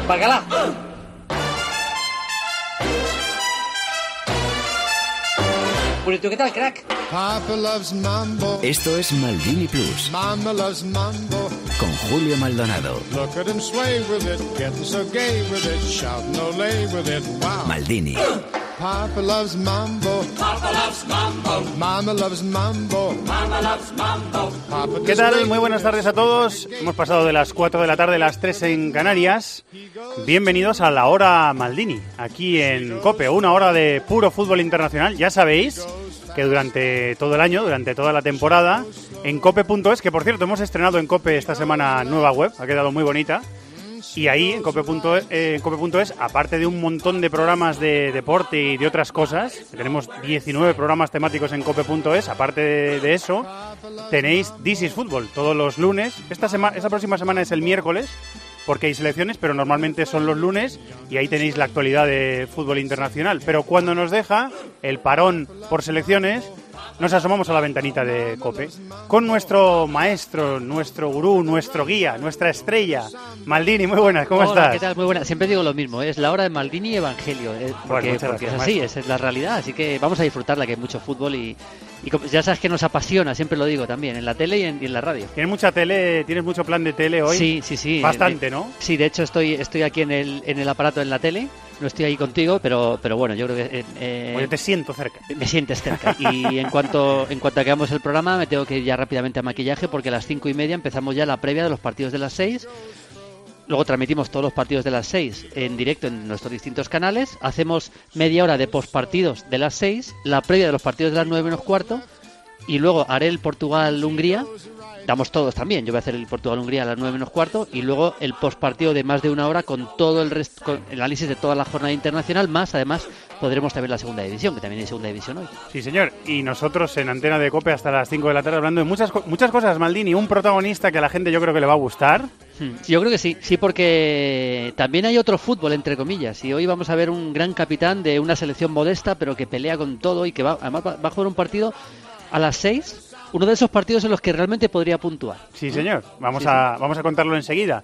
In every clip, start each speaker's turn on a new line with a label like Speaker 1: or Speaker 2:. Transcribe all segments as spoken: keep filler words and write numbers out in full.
Speaker 1: Bacalá. ¿Tú qué tal, crack?
Speaker 2: Papa loves mambo.
Speaker 3: Esto es Maldini Plus.
Speaker 2: Mama loves mambo.
Speaker 3: Con Julio Maldonado.
Speaker 2: Look at him sway with it, getting so gay with it, shouting olé with it, wow.
Speaker 3: Maldini.
Speaker 2: Papa loves mambo. Papa loves mambo. Mama loves mambo. Mama loves mambo. Papa
Speaker 4: ¿Qué tal? Muy buenas tardes a todos. Hemos pasado de las cuatro de la tarde a las tres en Canarias. Bienvenidos a la hora Maldini, aquí en COPE, una hora de puro fútbol internacional. Ya sabéis que durante todo el año, durante toda la temporada, en cope punto es, que por cierto hemos estrenado en COPE esta semana nueva web, ha quedado muy bonita. Y ahí, en cope punto es, eh, cope punto es, aparte de un montón de programas de deporte y de otras cosas, tenemos diecinueve programas temáticos en cope punto es, aparte de, de eso, tenéis This is Fútbol todos los lunes. Esta, sema, esta próxima semana es el miércoles, porque hay selecciones, pero normalmente son los lunes, y ahí tenéis la actualidad de fútbol internacional. Pero cuando nos deja el parón por selecciones, nos asomamos a la ventanita de COPE con nuestro maestro, nuestro gurú, nuestro guía, nuestra estrella, Maldini. Muy buenas, ¿cómo
Speaker 5: Hola,
Speaker 4: estás?
Speaker 5: ¿qué tal? Muy buenas. Siempre digo lo mismo, ¿eh? Es la hora de Maldini y Evangelio, ¿eh? porque,
Speaker 4: Bueno,
Speaker 5: porque
Speaker 4: gracias,
Speaker 5: es así,
Speaker 4: maestro.
Speaker 5: esa es la realidad, así que vamos a disfrutarla, que hay mucho fútbol y, y como- ya sabes que nos apasiona, siempre lo digo también, en la tele y en, y en la radio.
Speaker 4: ¿Tienes mucha tele? ¿Tienes mucho plan de tele hoy?
Speaker 5: Sí, sí, sí.
Speaker 4: Bastante,
Speaker 5: Eh,
Speaker 4: ¿no?
Speaker 5: Sí, de hecho estoy estoy aquí en el, en el aparato en la tele, no estoy ahí contigo, pero pero bueno, yo creo que... eh, eh,
Speaker 4: Pues yo te siento cerca.
Speaker 5: me sientes cerca. Y en cuanto en cuanto acabemos el programa, me tengo que ir ya rápidamente a maquillaje, porque a las cinco y media empezamos ya la previa de los partidos de las seis. Luego transmitimos todos los partidos de las seis en directo en nuestros distintos canales. Hacemos media hora de postpartidos de las seis, la previa de los partidos de las nueve menos cuarto, y luego haré el Portugal-Hungría. Damos todos también. Yo voy a hacer el Portugal-Hungría a las nueve menos cuarto, y luego el postpartido de más de una hora con todo el resto, con el análisis de toda la jornada internacional, más además podremos también la segunda división, que también hay segunda división hoy.
Speaker 4: Sí, señor. Y nosotros en Antena de COPE hasta las cinco de la tarde hablando de muchas, co- muchas cosas, Maldini. Un protagonista que a la gente yo creo que le va a gustar.
Speaker 5: Hmm, Yo creo que sí, sí, porque también hay otro fútbol, entre comillas, y hoy vamos a ver un gran capitán de una selección modesta, pero que pelea con todo y que va, además va, va a jugar un partido a las seis, uno de esos partidos en los que realmente podría puntuar.
Speaker 4: Sí, señor. Vamos,
Speaker 5: Sí,
Speaker 4: a, vamos a contarlo enseguida.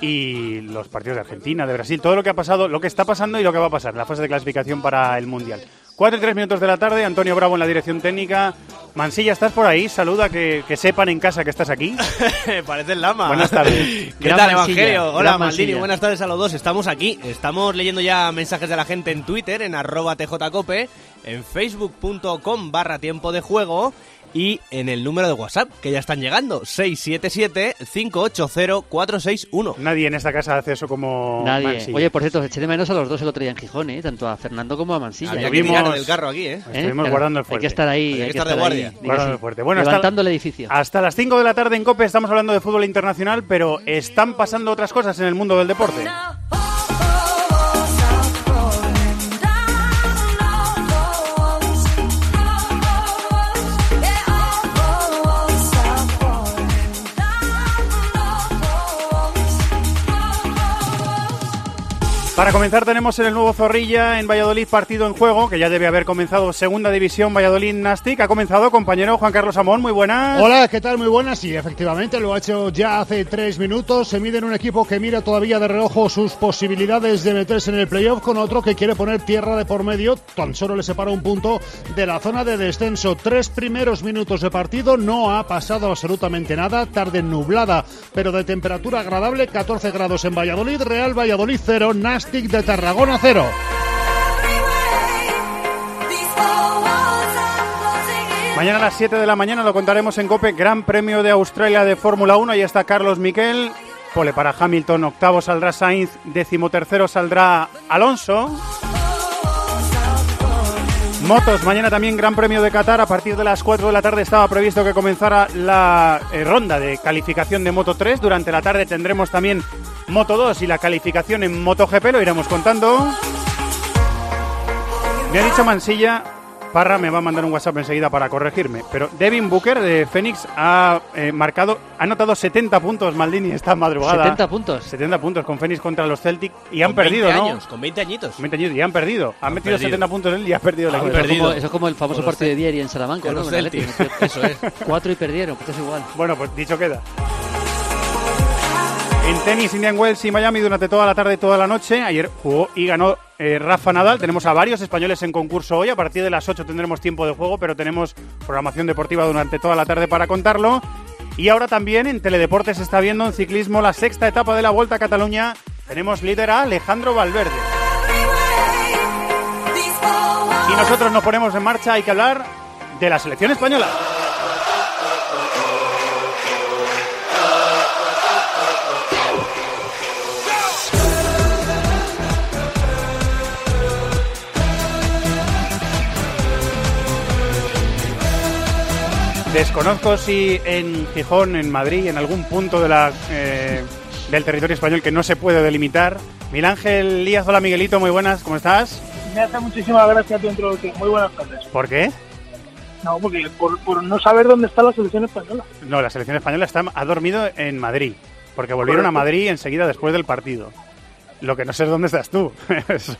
Speaker 4: Y los partidos de Argentina, de Brasil, todo lo que ha pasado, lo que está pasando y lo que va a pasar, la fase de clasificación para el Mundial. Cuatro y tres minutos de la tarde, Antonio Bravo en la dirección técnica. Mansilla, ¿estás por ahí? Saluda, que, que sepan en casa que estás aquí.
Speaker 6: Parece el lama.
Speaker 4: Buenas tardes.
Speaker 6: ¿Qué
Speaker 5: Gran
Speaker 6: tal,
Speaker 5: Mansilla,
Speaker 6: Evangelio? Hola,
Speaker 5: gran
Speaker 6: Maldini.
Speaker 5: Mansilla.
Speaker 6: Buenas tardes a los dos. Estamos aquí. Estamos leyendo ya mensajes de la gente en Twitter, en arroba tjcope, en facebook.com barra tiempo de juego y en el número de WhatsApp, que ya están llegando, seis siete siete, cinco ocho cero, cuatro seis uno.
Speaker 4: Nadie en esta casa hace eso como
Speaker 5: Nadie.
Speaker 4: Mansilla.
Speaker 5: Oye, por cierto, eché de menos a los dos el otro día en Gijón, ¿eh? Tanto a Fernando como a Mansilla.
Speaker 6: Había
Speaker 5: ¿eh?
Speaker 6: que
Speaker 4: vimos-
Speaker 6: tirar del carro aquí, ¿eh?
Speaker 5: ¿Eh?
Speaker 4: Estuvimos
Speaker 5: Claro,
Speaker 4: guardando el
Speaker 5: Hay
Speaker 4: fuerte.
Speaker 5: que estar ahí,
Speaker 6: Hay que
Speaker 5: hay que
Speaker 6: estar de
Speaker 5: estar
Speaker 6: guardia.
Speaker 5: ahí, di que
Speaker 4: Guardando
Speaker 5: sí.
Speaker 4: el fuerte. Bueno, hasta
Speaker 5: levantando
Speaker 4: la-
Speaker 5: el edificio.
Speaker 4: Hasta las cinco de la tarde en COPE estamos hablando de fútbol internacional, pero están pasando otras cosas en el mundo del deporte. Para comenzar tenemos en el nuevo Zorrilla, en Valladolid, partido en juego, que ya debe haber comenzado Segunda División Valladolid Nastic. Ha comenzado, compañero Juan Carlos Amón, muy buenas.
Speaker 7: Hola, ¿qué tal? Muy buenas. Sí, efectivamente, lo ha hecho ya hace tres minutos. Se mide en un equipo que mira todavía de reojo sus posibilidades de meterse en el playoff, con otro que quiere poner tierra de por medio. Tan solo le separa un punto de la zona de descenso. Tres primeros minutos de partido, no ha pasado absolutamente nada. Tarde nublada, pero de temperatura agradable. catorce grados en Valladolid, Real Valladolid cero, Nastic de Tarragona cero.
Speaker 4: Mañana a las siete de la mañana lo contaremos en COPE, Gran Premio de Australia de Fórmula uno. Ahí está Carlos Miquel. Pole para Hamilton, octavo saldrá Sainz, decimotercero saldrá Alonso. Motos, mañana también Gran Premio de Qatar. A partir de las cuatro de la tarde estaba previsto que comenzara la eh, ronda de calificación de Moto tres. Durante la tarde tendremos también Moto dos y la calificación en MotoGP, lo iremos contando. Me ha dicho Mansilla, Parra me va a mandar un WhatsApp enseguida para corregirme, pero Devin Booker de Phoenix ha eh, marcado, ha anotado setenta puntos, Maldini, esta madrugada.
Speaker 5: setenta puntos.
Speaker 4: setenta puntos con Phoenix contra los Celtic y han
Speaker 6: Con
Speaker 4: perdido,
Speaker 6: veinte
Speaker 4: ¿no?
Speaker 6: años, con veinte añitos.
Speaker 4: veinte años y han perdido. Han,
Speaker 6: Han
Speaker 4: metido
Speaker 6: perdido.
Speaker 4: setenta puntos él y ha perdido el
Speaker 6: Han
Speaker 4: equipo.
Speaker 5: Eso es,
Speaker 6: perdido.
Speaker 5: como, eso es como el famoso
Speaker 6: Con los
Speaker 5: partido de
Speaker 6: Cel-
Speaker 5: Dieri en Salamanca,
Speaker 6: con
Speaker 5: ¿no?
Speaker 6: los
Speaker 5: Con el Atleti.
Speaker 6: Celtic. Eso es.
Speaker 5: Cuatro y perdieron, pues es igual.
Speaker 4: Bueno, pues dicho queda. En tenis, Indian Wells y Miami durante toda la tarde y toda la noche. Ayer jugó y ganó eh, Rafa Nadal. Tenemos a varios españoles en concurso hoy. A partir de las ocho tendremos tiempo de juego, pero tenemos programación deportiva durante toda la tarde para contarlo. Y ahora también en Teledeportes se está viendo en ciclismo la sexta etapa de la Vuelta a Cataluña. Tenemos líder a Alejandro Valverde. Y nosotros nos ponemos en marcha. Hay que hablar de la selección española. Desconozco si en Gijón, en Madrid, en algún punto de la, eh, del territorio español que no se puede delimitar. Miguel Ángel Líaz, hola Miguelito, muy buenas, ¿cómo estás?
Speaker 8: Me hace muchísima gracia tu introducción, muy buenas tardes.
Speaker 4: ¿Por qué?
Speaker 8: No, porque por, por no saber dónde está la selección española.
Speaker 4: No, la selección española está, ha dormido en Madrid, porque volvieron Correcto. a Madrid enseguida después del partido. Lo que no sé es dónde estás tú. Eso,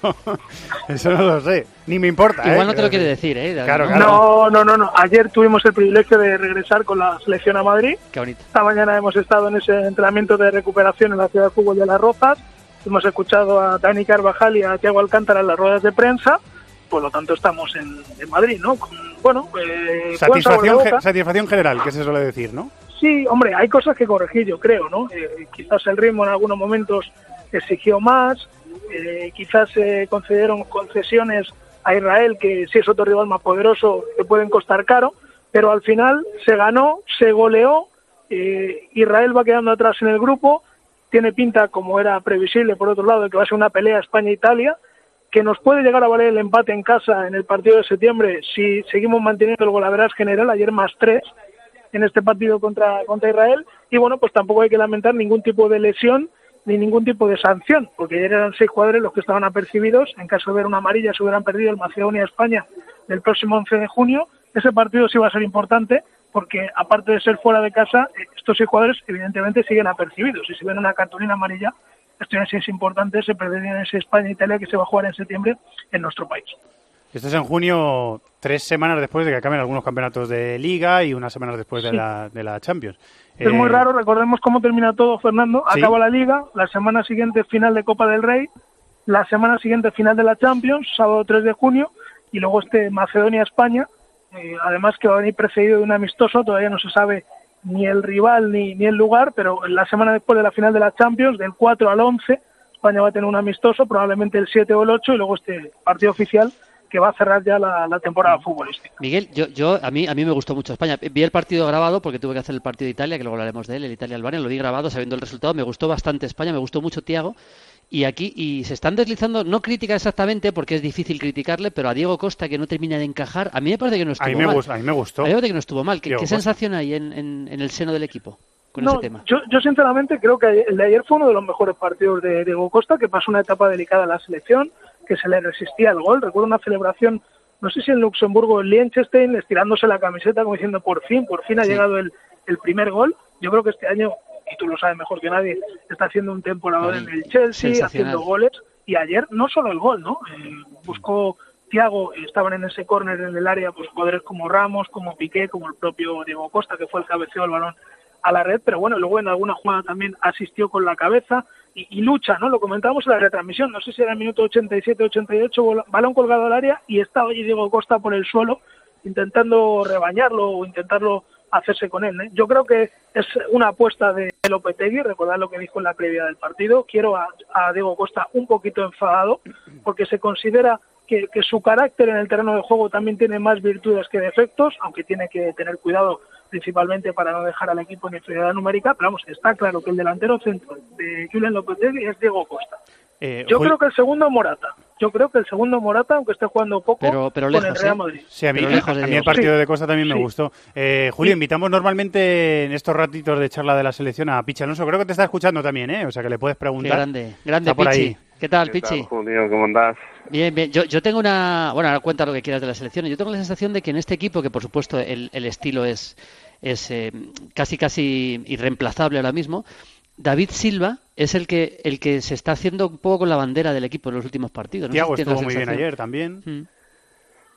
Speaker 4: eso no lo sé. Ni me importa.
Speaker 5: Igual
Speaker 4: ¿eh?
Speaker 5: no te lo quiere decir, ¿eh?
Speaker 4: Claro, claro.
Speaker 8: No, no, no, no. Ayer tuvimos el privilegio de regresar con la selección a Madrid.
Speaker 5: Qué bonito.
Speaker 8: Esta mañana hemos estado en ese entrenamiento de recuperación en la ciudad de fútbol de Las Rozas. Hemos escuchado a Dani Carvajal y a Thiago Alcántara en las ruedas de prensa. Por lo tanto, estamos en, en Madrid, ¿no? Con, bueno, eh,
Speaker 4: satisfacción, ge- satisfacción general, que se suele decir, ¿no?
Speaker 8: Sí, hombre, hay cosas que corregir, yo creo, ¿no? Eh, quizás el ritmo en algunos momentos exigió más. Eh, quizás se eh, concedieron concesiones a Israel, que si es otro rival más poderoso, te pueden costar caro, pero al final se ganó, se goleó, eh, Israel va quedando atrás en el grupo, tiene pinta, como era previsible, por otro lado, de que va a ser una pelea España-Italia, que nos puede llegar a valer el empate en casa en el partido de septiembre si seguimos manteniendo el golaveraje general, ayer más tres en este partido contra, contra Israel, y bueno, pues tampoco hay que lamentar ningún tipo de lesión ni ningún tipo de sanción, porque ayer eran seis jugadores los que estaban apercibidos. En caso de ver una amarilla se hubieran perdido el Macedonia-España del próximo once de junio. Ese partido sí va a ser importante porque, aparte de ser fuera de casa, estos seis jugadores evidentemente siguen apercibidos, y si ven una cartulina amarilla, esto ya sí es importante, se perderían ese España-Italia que se va a jugar en septiembre en nuestro país.
Speaker 4: Esto es en junio, tres semanas después de que acaben algunos campeonatos de Liga y unas semanas después de, sí. la, de la Champions.
Speaker 8: Es eh... muy raro, recordemos cómo termina todo, Fernando. ¿Sí? Acaba la Liga, la semana siguiente final de Copa del Rey, la semana siguiente final de la Champions, sábado tres de junio, y luego este Macedonia-España, eh, además que va a venir precedido de un amistoso, todavía no se sabe ni el rival ni, ni el lugar, pero la semana después de la final de la Champions, del cuatro al once, España va a tener un amistoso, probablemente el siete o el ocho, y luego este partido oficial que va a cerrar ya la, la temporada futbolística.
Speaker 5: Miguel, yo, yo a mí a mí me gustó mucho España. Vi el partido grabado porque tuve que hacer el partido de Italia, que luego hablaremos de él, el Italia-Albania, lo vi grabado sabiendo el resultado. Me gustó bastante España, me gustó mucho Thiago. Y aquí y se están deslizando, no crítica exactamente porque es difícil criticarle, pero a Diego Costa, que no termina de encajar, a mí me parece que no estuvo
Speaker 4: a mí me
Speaker 5: mal.
Speaker 4: Gustó, a mí me gustó.
Speaker 5: A mí me parece que no estuvo mal. ¿Qué, ¿qué sensación hay en, en, en el seno del equipo con
Speaker 8: no,
Speaker 5: ese tema?
Speaker 8: Yo, yo sinceramente creo que el de ayer fue uno de los mejores partidos de Diego Costa, que pasó una etapa delicada a la selección, que se le resistía el gol. Recuerdo una celebración, no sé si en Luxemburgo o en Liechtenstein, estirándose la camiseta como diciendo por fin, por fin ha sí. llegado el, el primer gol. Yo creo que este año, y tú lo sabes mejor que nadie, está haciendo un temporador en el Chelsea, haciendo goles, y ayer no solo el gol, ¿no? Eh, buscó Thiago, estaban en ese córner en el área, pues jugadores como Ramos, como Piqué, como el propio Diego Costa, que fue el cabeceo del balón a la red, pero bueno, luego en alguna jugada también asistió con la cabeza y, y lucha, ¿no? Lo comentábamos en la retransmisión, no sé si era el minuto ochenta y siete ochenta y ocho, balón colgado al área y estaba allí Diego Costa por el suelo intentando rebañarlo o intentarlo hacerse con él, ¿eh? Yo creo que es una apuesta de Lopetegui, recordad lo que dijo en la previa del partido. Quiero a, a Diego Costa un poquito enfadado porque se considera que, que su carácter en el terreno de juego también tiene más virtudes que defectos, aunque tiene que tener cuidado principalmente para no dejar al equipo en inferioridad numérica, pero vamos, está claro que el delantero centro de Julen Lopetegui es Diego Costa. Eh, Yo Juli... creo que el segundo Morata. Yo creo que el segundo Morata, aunque esté jugando poco,
Speaker 5: pero, pero
Speaker 8: con
Speaker 5: lejos,
Speaker 8: el Real Madrid.
Speaker 4: ¿eh? Sí, a mí, a mí el partido sí. de Costa también me sí. gustó. Eh, Julio, sí. invitamos normalmente en estos ratitos de charla de la selección a Pichi Alonso. Creo que te está escuchando también, ¿eh? O sea, que le puedes preguntar.
Speaker 5: Qué grande, grande Pichi. Ahí. ¿Qué tal,
Speaker 9: ¿Qué
Speaker 5: Pichi?
Speaker 9: tal, Julio? ¿Cómo andás?
Speaker 5: Bien, bien. Yo, yo tengo una... Bueno, ahora cuenta lo que quieras de la selección. Yo tengo la sensación de que en este equipo, que por supuesto el, el estilo es, es eh, casi casi irreemplazable ahora mismo, David Silva es el que el que se está haciendo un poco con la bandera del equipo en los últimos partidos. No
Speaker 4: Thiago
Speaker 5: sé si
Speaker 4: estuvo muy bien ayer también.
Speaker 5: Mm.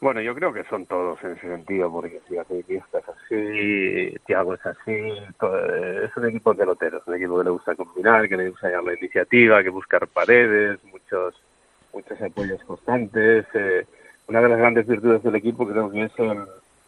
Speaker 9: Bueno, yo creo que son todos en ese sentido, porque si Iniesta es así, Thiago es así, todo, es un equipo de peloteros, un equipo que le gusta combinar, que le gusta llevar la iniciativa, que buscar paredes, muchos muchos apoyos constantes. Eh, una de las grandes virtudes del equipo creo que es el,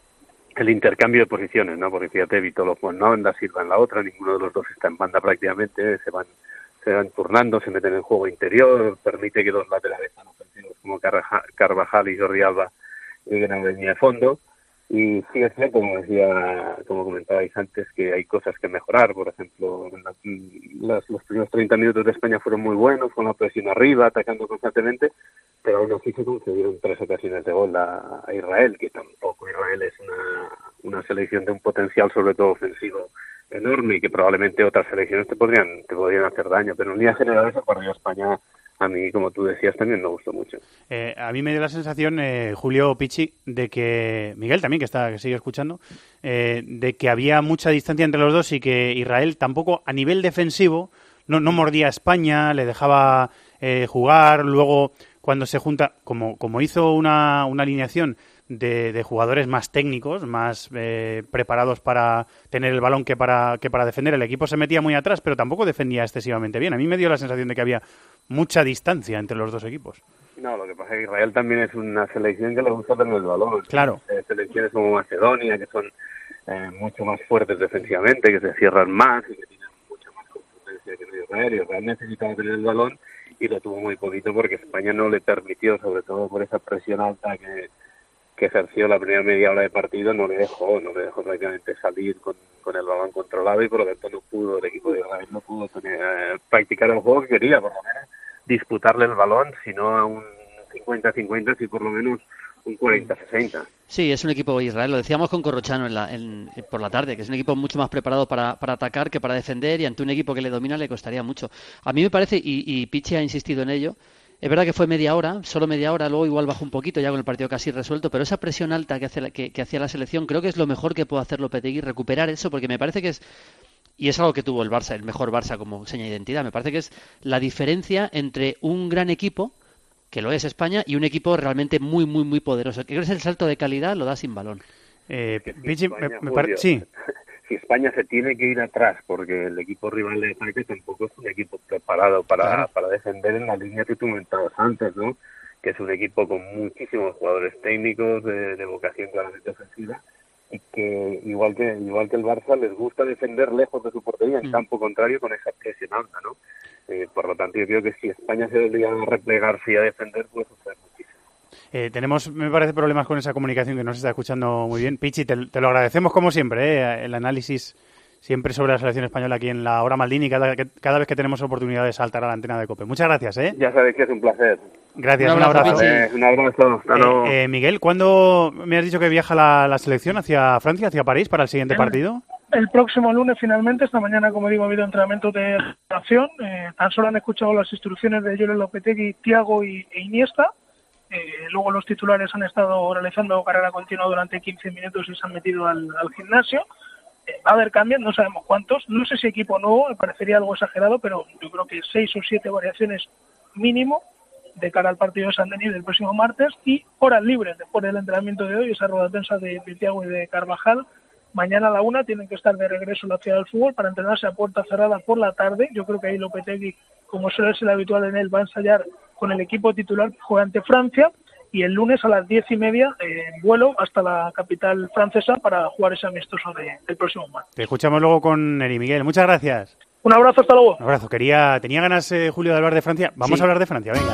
Speaker 9: el intercambio de posiciones, ¿no? Porque fíjate, Vitolo pues no anda, Silva en la otra, ninguno de los dos está en banda prácticamente, se van se van turnando, se meten en el juego interior, permite que los laterales tan ofensivos como Carvajal y Jordi Alba lleguen a la línea de fondo. Y sí es cierto, como decía, como comentabais antes, que hay cosas que mejorar. Por ejemplo, en la, las, los primeros treinta minutos de España fueron muy buenos, con la presión arriba, atacando constantemente, pero aún así se concedieron tres ocasiones de gol a, a Israel, que tampoco Israel es una, una selección de un potencial, sobre todo ofensivo, enorme, y que probablemente otras selecciones te podrían te podrían hacer daño. Pero en líneas generales, el partido de España, a mí, como tú decías, también me gustó mucho.
Speaker 4: Eh, a mí me dio la sensación, eh, Julio Pichi, de que, Miguel también, que está que sigue escuchando, eh, de que había mucha distancia entre los dos y que Israel tampoco, a nivel defensivo, no, no mordía a España, le dejaba eh, jugar. Luego, cuando se junta, como, como hizo una, una alineación de, de jugadores más técnicos, más eh, preparados para tener el balón que para, que para defender, el equipo se metía muy atrás, pero tampoco defendía excesivamente bien. A mí me dio la sensación de que había mucha distancia entre los dos equipos.
Speaker 9: No, lo que pasa es que Israel también es una selección que le gusta tener el balón.
Speaker 4: Claro.
Speaker 9: Eh, selecciones como Macedonia, que son eh, mucho más fuertes defensivamente, que se cierran más y que tienen mucha más contundencia que no Israel. Y Israel necesitaba tener el balón y lo tuvo muy poquito porque España no le permitió, sobre todo por esa presión alta que, que ejerció la primera media hora de partido, no le dejó, no le dejó prácticamente salir con, con el balón controlado, y por lo tanto no pudo, el equipo de Israel no pudo tener, eh, practicar el juego que quería, por lo menos disputarle el balón, sino a un cincuenta cincuenta, si por lo menos un cuarenta sesenta.
Speaker 5: Sí, es un equipo Israel, lo decíamos con Corrochano en la, en, por la tarde, que es un equipo mucho más preparado para, para atacar que para defender, y ante un equipo que le domina le costaría mucho. A mí me parece, y, y Pichi ha insistido en ello, es verdad que fue media hora, solo media hora, luego igual bajó un poquito ya con el partido casi resuelto, pero esa presión alta que, hace la, que, que hacía la selección, creo que es lo mejor que puede hacer Lopetegui, recuperar eso, porque me parece que es, y es algo que tuvo el Barça, el mejor Barça como seña de identidad, me parece que es la diferencia entre un gran equipo, que lo es España, y un equipo realmente muy, muy, muy poderoso. Que crees el salto de calidad lo da sin balón.
Speaker 4: Eh,
Speaker 9: si
Speaker 4: Pichi,
Speaker 9: España,
Speaker 4: me, me pare... sí.
Speaker 9: Si España se tiene que ir atrás, porque el equipo rival de ataque tampoco es un equipo preparado para, claro. para defender en la línea que tú comentabas antes, ¿no? Que es un equipo con muchísimos jugadores técnicos de, de vocación claramente ofensiva, y que igual que igual que el Barça les gusta defender lejos de su portería, en mm. campo contrario, con esa presión alta, ¿no? Eh, por lo tanto, yo creo que si España se obliga a replegarse y a defender, puede suceder muchísimo.
Speaker 4: Eh, tenemos, me parece, problemas con esa comunicación que no se está escuchando muy bien. Pichi, te, te lo agradecemos como siempre, eh, el análisis siempre sobre la selección española aquí en la Hora Maldini, cada, cada vez que tenemos oportunidad de saltar a la antena de COPE. Muchas gracias. ¿eh?
Speaker 9: Ya sabéis que es un placer.
Speaker 4: Gracias,
Speaker 5: un abrazo. Un abrazo.
Speaker 9: Eh, un abrazo. Hasta luego.
Speaker 4: Eh, eh, Miguel, ¿cuándo me has dicho que viaja la, la selección hacia Francia, hacia París, para el siguiente
Speaker 8: el,
Speaker 4: partido?
Speaker 8: El próximo lunes, finalmente. Esta mañana, como digo, ha habido entrenamiento de relación. Eh, tan solo han escuchado las instrucciones de Julen Lopetegui, Thiago y, e Iniesta. Eh, luego los titulares han estado realizando carrera continua durante quince minutos y se han metido al, al gimnasio. Eh, va a haber cambios, no sabemos cuántos. No sé si equipo nuevo, me parecería algo exagerado, pero yo creo que seis o siete variaciones mínimo de cara al partido de San Denis del próximo martes, y horas libres después del entrenamiento de hoy, esa rueda de prensa de, de Thiago y de Carvajal. Mañana a la una tienen que estar de regreso en la ciudad del fútbol para entrenarse a puerta cerrada por la tarde. Yo creo que ahí Lopetegui, como suele ser habitual en él, va a ensayar con el equipo titular que juega ante Francia, y el lunes a las diez y media eh, vuelo hasta la capital francesa para jugar ese amistoso de, del próximo martes.
Speaker 4: Te escuchamos luego con Eri Miguel. Muchas gracias.
Speaker 8: Un abrazo, hasta luego.
Speaker 4: Un abrazo. Quería, tenía ganas, eh, Julio, de hablar de Francia. Vamos sí. a hablar de Francia, venga.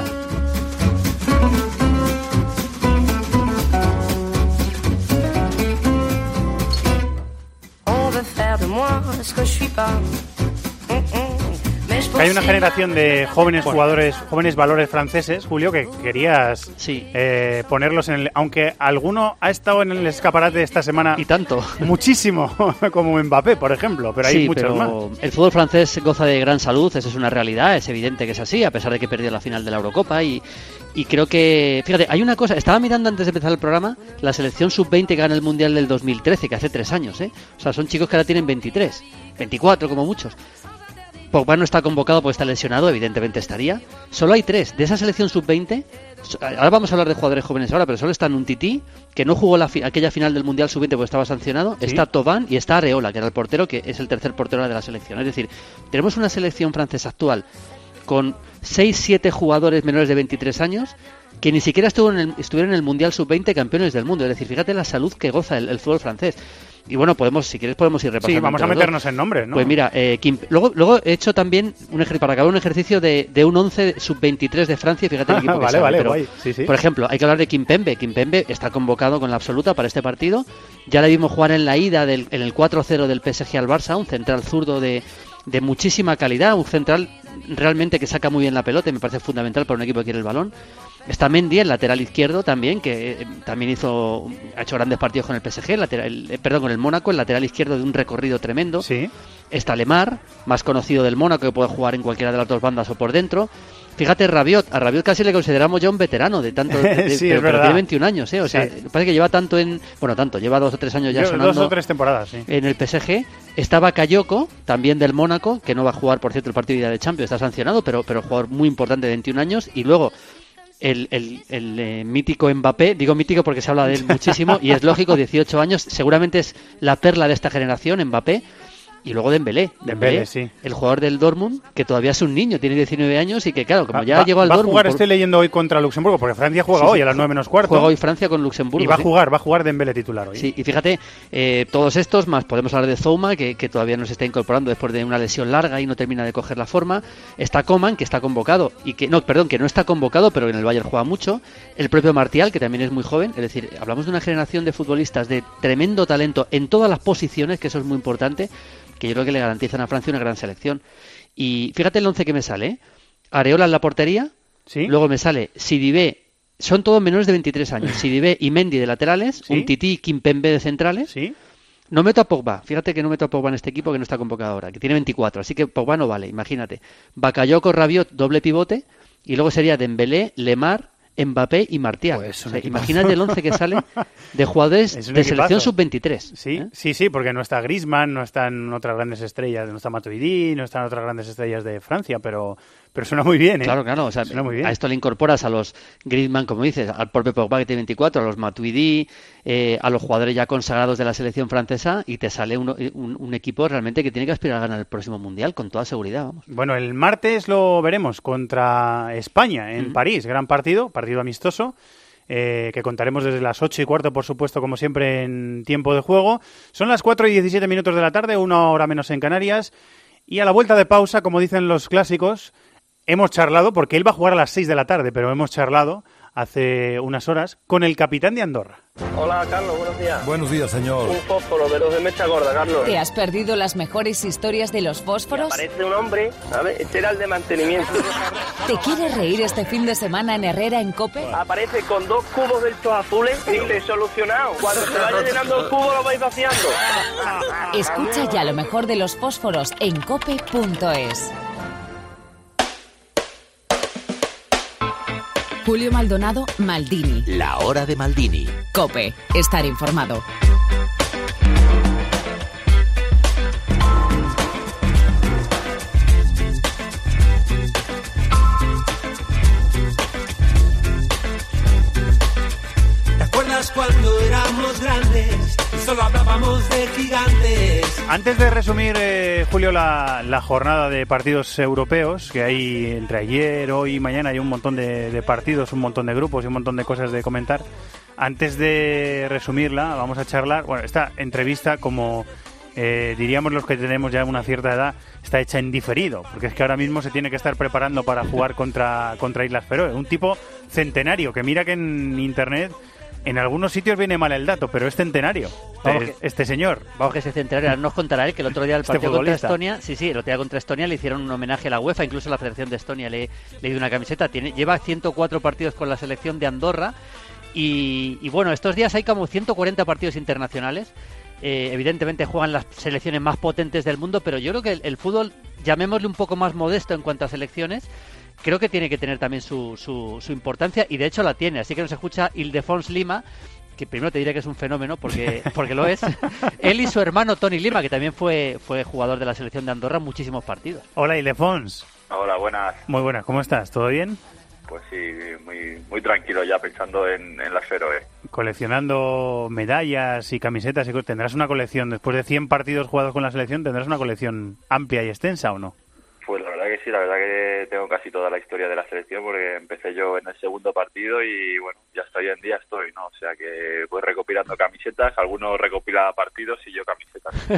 Speaker 4: Hay una generación de jóvenes jugadores, jóvenes valores franceses, Julio, que querías
Speaker 5: sí.
Speaker 4: eh, ponerlos en el... Aunque alguno ha estado en el escaparate esta semana...
Speaker 5: Y tanto.
Speaker 4: Muchísimo, como Mbappé, por ejemplo, pero hay
Speaker 5: sí,
Speaker 4: muchos
Speaker 5: pero
Speaker 4: más.
Speaker 5: El fútbol francés goza de gran salud, eso es una realidad, es evidente que es así, a pesar de que perdió la final de la Eurocopa, y, y creo que... Fíjate, hay una cosa, estaba mirando antes de empezar el programa, la selección sub veinte que gana el Mundial del dos mil trece, que hace tres años, ¿eh? O sea, son chicos que ahora tienen veintitrés, veinticuatro como muchos. Pogba no está convocado porque está lesionado, evidentemente estaría. Solo hay tres. De esa selección sub veinte, ahora vamos a hablar de jugadores jóvenes ahora, pero solo están un Tití, que no jugó la fi- aquella final del Mundial sub veinte porque estaba sancionado, ¿sí? Está Thauvin y está Areola, que era el portero, que es el tercer portero de la selección. Es decir, tenemos una selección francesa actual con seis siete jugadores menores de veintitrés años que ni siquiera estuvo en el, estuvieron en el Mundial sub veinte campeones del mundo. Es decir, fíjate la salud que goza el, el fútbol francés. Y bueno, podemos, si quieres podemos ir repasando.
Speaker 4: Sí, vamos a meternos en nombres, ¿no?
Speaker 5: Pues mira, eh, Kim, luego, luego he hecho también un ejer- para acabar un ejercicio de, de un once sub veintitrés de Francia, fíjate el equipo que
Speaker 4: vale,
Speaker 5: sale,
Speaker 4: vale,
Speaker 5: pero,
Speaker 4: guay. Sí, sí.
Speaker 5: Por ejemplo, hay que hablar de Kimpembe. Kimpembe está convocado con la absoluta para este partido. Ya le vimos jugar en la ida del, en el cuatro cero del P S G al Barça, un central zurdo de, de muchísima calidad, un central realmente que saca muy bien la pelota y me parece fundamental para un equipo que quiere el balón. Está Mendy, el lateral izquierdo también, que eh, también hizo ha hecho grandes partidos con el P S G, lateral, eh, perdón, con el Mónaco, el lateral izquierdo de un recorrido tremendo.
Speaker 4: Sí.
Speaker 5: Está Lemar, más conocido del Mónaco, que puede jugar en cualquiera de las dos bandas o por dentro. Fíjate, Rabiot, a Rabiot casi le consideramos ya un veterano de tanto, de, de,
Speaker 4: sí,
Speaker 5: pero,
Speaker 4: es
Speaker 5: pero
Speaker 4: verdad.
Speaker 5: tiene veintiún años, ¿eh? O sea,
Speaker 4: Sí.
Speaker 5: parece que lleva tanto en, bueno, tanto, lleva dos o tres años ya
Speaker 4: Yo-
Speaker 5: sonando
Speaker 4: dos o tres temporadas, sí.
Speaker 5: en el P S G. Estaba Bakayoko, también del Mónaco, que no va a jugar, por cierto, el partido de ida de Champions, está sancionado, pero, pero jugador muy importante de veintiún años. Y luego el, el, el eh, mítico Mbappé, digo mítico porque se habla de él muchísimo, y es lógico, dieciocho años, seguramente es la perla de esta generación, Mbappé. Y luego Dembélé,
Speaker 4: Dembélé,
Speaker 5: Dembélé,
Speaker 4: sí.
Speaker 5: el jugador del Dortmund, que todavía es un niño, tiene diecinueve años y que, claro, como ya
Speaker 4: va,
Speaker 5: llegó al
Speaker 4: va a
Speaker 5: Dortmund...
Speaker 4: jugar,
Speaker 5: por-
Speaker 4: estoy leyendo hoy contra Luxemburgo, porque Francia juega
Speaker 5: Sí,
Speaker 4: hoy
Speaker 5: sí.
Speaker 4: a las nueve menos cuarto.
Speaker 5: Juega hoy Francia con Luxemburgo.
Speaker 4: Y va a
Speaker 5: sí.
Speaker 4: jugar, va a jugar Dembélé titular hoy.
Speaker 5: Sí, y fíjate, eh, todos estos, más podemos hablar de Zouma, que, que todavía no se está incorporando después de una lesión larga y no termina de coger la forma. Está Coman, que está convocado, y que no, perdón, que no está convocado, pero en el Bayern juega mucho. El propio Martial, que también es muy joven. Es decir, hablamos de una generación de futbolistas de tremendo talento en todas las posiciones, que eso es muy importante, que yo creo que le garantizan a Francia una gran selección. Y fíjate el once que me sale, ¿eh? Areola en la portería,
Speaker 4: ¿Sí?
Speaker 5: luego me sale Sidibé, son todos menores de veintitrés años, Sidibé y Mendy de laterales,
Speaker 4: ¿Sí?
Speaker 5: un Tití y Kimpembe de centrales.
Speaker 4: ¿Sí?
Speaker 5: No meto a Pogba, fíjate que no meto a Pogba en este equipo que no está convocado ahora, que tiene veinticuatro, así que Pogba no vale, imagínate. Bakayoko, Rabiot, doble pivote, y luego sería Dembélé, Lemar, Mbappé y Martial.
Speaker 4: Pues un
Speaker 5: O sea,
Speaker 4: equipazo.
Speaker 5: imagínate el once que sale de jugadores
Speaker 4: Es un
Speaker 5: de
Speaker 4: equipazo.
Speaker 5: selección sub veintitrés.
Speaker 4: Sí,
Speaker 5: ¿eh?
Speaker 4: sí, sí, porque no está Griezmann, no están otras grandes estrellas, no está Matuidi, no están otras grandes estrellas de Francia, pero, pero suena muy bien, ¿eh?
Speaker 5: Claro, claro, o sea,
Speaker 4: Suena muy bien.
Speaker 5: a esto le incorporas a los Griezmann, como dices, al propio Pogba que tiene veinticuatro, a los Matuidi, eh, a los jugadores ya consagrados de la selección francesa y te sale uno- un, un equipo realmente que tiene que aspirar a ganar el próximo Mundial con toda seguridad, vamos.
Speaker 4: Bueno, el martes lo veremos contra España en
Speaker 5: Mm.
Speaker 4: París, gran partido, partido amistoso, eh, que contaremos desde las ocho y cuarto, por supuesto, como siempre, en tiempo de juego. Son las cuatro y diecisiete minutos de la tarde, una hora menos en Canarias, y a la vuelta de pausa, como dicen los clásicos, hemos charlado, porque él va a jugar a las seis de la tarde, pero hemos charlado hace unas horas con el capitán de Andorra.
Speaker 10: Hola, Carlos, buenos días.
Speaker 11: Buenos días, señor.
Speaker 10: Un fósforo de los de mecha gorda, Carlos.
Speaker 12: ¿Te has perdido las mejores historias de los fósforos?
Speaker 10: Aparece un hombre, ¿sabes? Este era el de mantenimiento.
Speaker 12: ¿Te quieres reír este fin de semana en Herrera en COPE?
Speaker 10: Aparece con dos cubos de estos azules y dice, solucionado. Cuando se vaya llenando el cubo lo vais vaciando.
Speaker 12: Escucha ya lo mejor de los fósforos en cope punto es. Julio Maldonado, Maldini.
Speaker 3: La hora de Maldini.
Speaker 12: COPE, estar informado.
Speaker 13: ¿Te acuerdas cuando éramos grandes y solo hablábamos de gigantes?
Speaker 4: Antes de resumir, eh, Julio, la, la jornada de partidos europeos, que hay entre ayer, hoy y mañana, hay un montón de, de partidos, un montón de grupos y un montón de cosas de comentar. Antes de resumirla, vamos a charlar. Bueno, esta entrevista, como eh, diríamos los que tenemos ya una cierta edad, está hecha en diferido, porque es que ahora mismo se tiene que estar preparando para jugar contra, contra Islas Feroe. Un tipo centenario, que mira que en internet en algunos sitios viene mal el dato, pero es centenario.
Speaker 5: Vamos
Speaker 4: Este,
Speaker 5: que-
Speaker 4: este señor.
Speaker 5: Vamos que se centraron, ahora nos contará él que el otro día del
Speaker 4: Este
Speaker 5: partido contra
Speaker 4: futbolista.
Speaker 5: Estonia, sí, sí, el otro día contra Estonia le hicieron un homenaje a la UEFA, incluso la Federación de Estonia le, le dio una camiseta, tiene, lleva ciento cuatro partidos con la selección de Andorra y, y bueno, estos días hay como ciento cuarenta partidos internacionales, eh, evidentemente juegan las selecciones más potentes del mundo, pero yo creo que el, el fútbol, llamémosle un poco más modesto en cuanto a selecciones, creo que tiene que tener también su, su, su importancia y de hecho la tiene, así que nos escucha Ildefons Lima, que primero te diré que es un fenómeno porque porque lo es. Él y su hermano Toni Lima, que también fue fue jugador de la selección de Andorra en muchísimos partidos.
Speaker 4: Hola, Ildefons.
Speaker 14: Hola, buenas.
Speaker 4: Muy buenas, ¿cómo estás? ¿Todo bien?
Speaker 11: pues sí, muy muy tranquilo ya pensando en, en las Feroe.
Speaker 4: Coleccionando medallas y camisetas, y ¿tendrás una colección, después de cien partidos jugados con la selección, tendrás una colección amplia y extensa o no?
Speaker 11: Pues la verdad que sí, la verdad que tengo casi toda la historia de la selección porque empecé yo en el segundo partido y bueno, ya hasta hoy en día estoy, ¿no? O sea que voy recopilando camisetas, algunos recopilan partidos y yo camisetas. O sea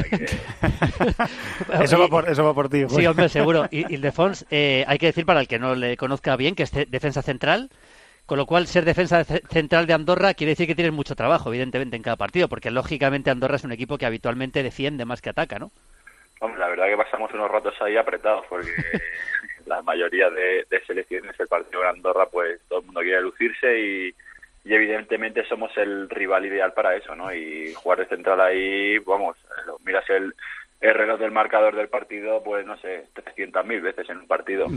Speaker 11: que...
Speaker 4: eso, va por, eso va por ti. Pues.
Speaker 5: Sí, hombre, seguro. Y Ildefons, eh, hay que decir para el que no le conozca bien que es defensa central, con lo cual ser defensa central de Andorra quiere decir que tienes mucho trabajo, evidentemente, en cada partido, porque lógicamente Andorra es un equipo que habitualmente defiende más que ataca, ¿no?
Speaker 11: Hombre, la verdad que pasamos unos ratos ahí apretados porque la mayoría de, de selecciones, el partido de Andorra, pues todo el mundo quiere lucirse y, y evidentemente somos el rival ideal para eso, ¿no? Y jugar de central ahí, vamos, miras el, el reloj del marcador del partido, pues no sé, trescientas mil veces en un partido.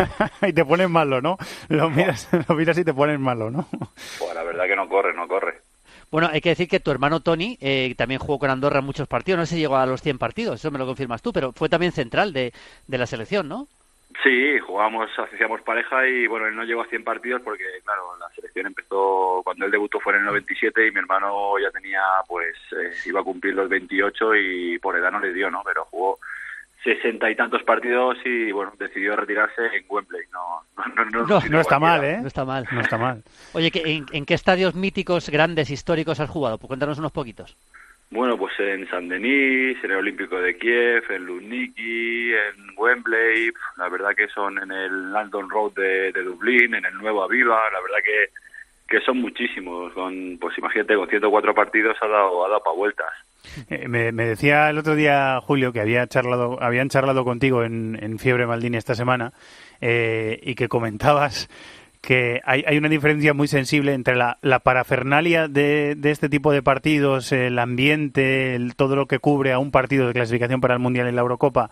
Speaker 4: Y te pones malo, ¿no? Lo miras, lo miras y te pones malo, ¿no?
Speaker 11: Pues la verdad que no corre, no corre.
Speaker 5: Bueno, hay que decir que tu hermano Tony eh, también jugó con Andorra en muchos partidos, no sé si llegó a los cien partidos, eso me lo confirmas tú, pero fue también central de, de la selección, ¿no?
Speaker 11: Sí, jugábamos, hacíamos pareja y bueno, él no llegó a cien partidos porque, claro, la selección empezó, cuando él debutó fue en el noventa y siete y mi hermano ya tenía, pues, eh, iba a cumplir los veintiocho y por edad no le dio, ¿no? Pero jugó sesenta y tantos partidos y bueno, decidió retirarse en Wembley. No, no, no, no,
Speaker 4: no, no está mal, ¿eh?
Speaker 5: No está mal.
Speaker 4: No está mal.
Speaker 5: Oye, ¿en, ¿en qué estadios míticos, grandes, históricos has jugado? Pues cuéntanos unos poquitos.
Speaker 11: Bueno, pues en Saint-Denis, en el Olímpico de Kiev, en Lubniki, en Wembley, la verdad que son en el London Road de, de Dublín, en el Nuevo Aviva, la verdad que, que son muchísimos. Con, pues imagínate, con ciento cuatro partidos ha dado, ha dado pa' vueltas.
Speaker 4: Eh, me, me decía el otro día, Julio, que había charlado, habían charlado contigo en, en Fiebre Maldini esta semana eh, y que comentabas que hay, hay una diferencia muy sensible entre la, la parafernalia de, de este tipo de partidos, el ambiente, el, todo lo que cubre a un partido de clasificación para el Mundial en la Eurocopa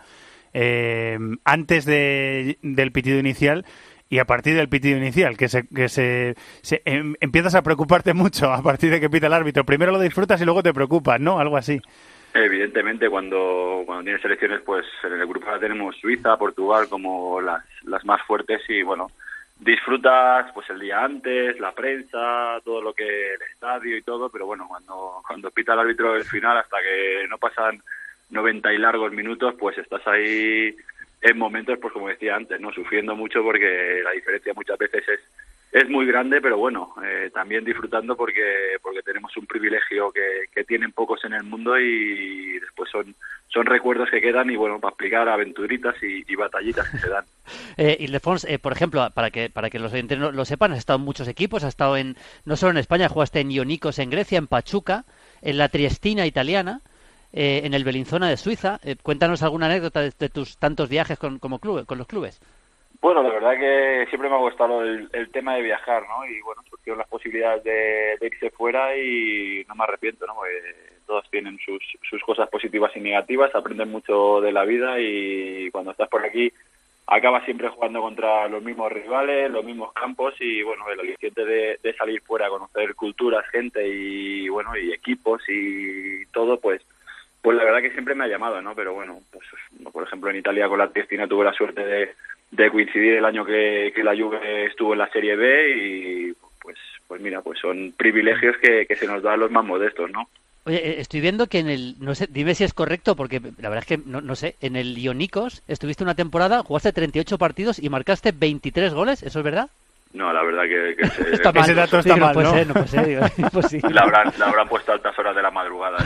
Speaker 4: eh, antes de, del pitido inicial y a partir del pitido inicial, que se, que se, se em, empiezas a preocuparte mucho a partir de que pita el árbitro. Primero lo disfrutas y luego te preocupas, ¿no? Algo así.
Speaker 11: Evidentemente, cuando, cuando tienes selecciones, pues en el grupo ahora tenemos Suiza, Portugal como las, las más fuertes y bueno, disfrutas pues el día antes, la prensa, todo lo que el estadio y todo, pero bueno, cuando, cuando pita el árbitro el final, hasta que no pasan noventa y largos minutos, pues estás ahí en momentos, pues como decía antes, no sufriendo mucho porque la diferencia muchas veces es es muy grande, pero bueno, eh, también disfrutando porque porque tenemos un privilegio que, que tienen pocos en el mundo y después son son recuerdos que quedan y bueno, para explicar aventuritas y, y batallitas que se dan.
Speaker 5: Eh, Ildefons, eh, por ejemplo, para que para que los oyentes lo, lo sepan, has estado en muchos equipos, has estado en no solo en España, jugaste en Ionikos en Grecia, en Pachuca, en la Triestina italiana, eh, en el Bellinzona de Suiza. Eh, cuéntanos alguna anécdota de, de tus tantos viajes con como club, con los clubes.
Speaker 11: Bueno, la verdad que siempre me ha gustado el, el tema de viajar, ¿no? Y bueno, surgieron las posibilidades de, de irse fuera y no me arrepiento, ¿no? Porque todos tienen sus, sus cosas positivas y negativas, aprenden mucho de la vida y cuando estás por aquí acabas siempre jugando contra los mismos rivales, los mismos campos y bueno, el aliciente de, de salir fuera, conocer culturas, gente y bueno, y equipos y todo, pues pues la verdad que siempre me ha llamado, ¿no? Pero bueno, pues por ejemplo en Italia con la Triestina tuve la suerte de de coincidir el año que, que la Juve estuvo en la Serie B y pues pues mira, pues son privilegios que, que se nos dan a los más modestos, ¿no?
Speaker 5: Oye, estoy viendo que en el, no sé, dime si es correcto, porque la verdad es que no, no sé, en el Ionikos estuviste una temporada, jugaste treinta y ocho partidos y marcaste veintitrés goles, ¿eso es verdad?
Speaker 11: No, la verdad que, que se,
Speaker 5: está mal.
Speaker 4: Ese dato está
Speaker 5: sí,
Speaker 4: mal,
Speaker 5: no puede
Speaker 4: ¿no?
Speaker 5: ser, no puede ser, digo, imposible.
Speaker 11: Le habrán, le habrán puesto a altas horas de la madrugada.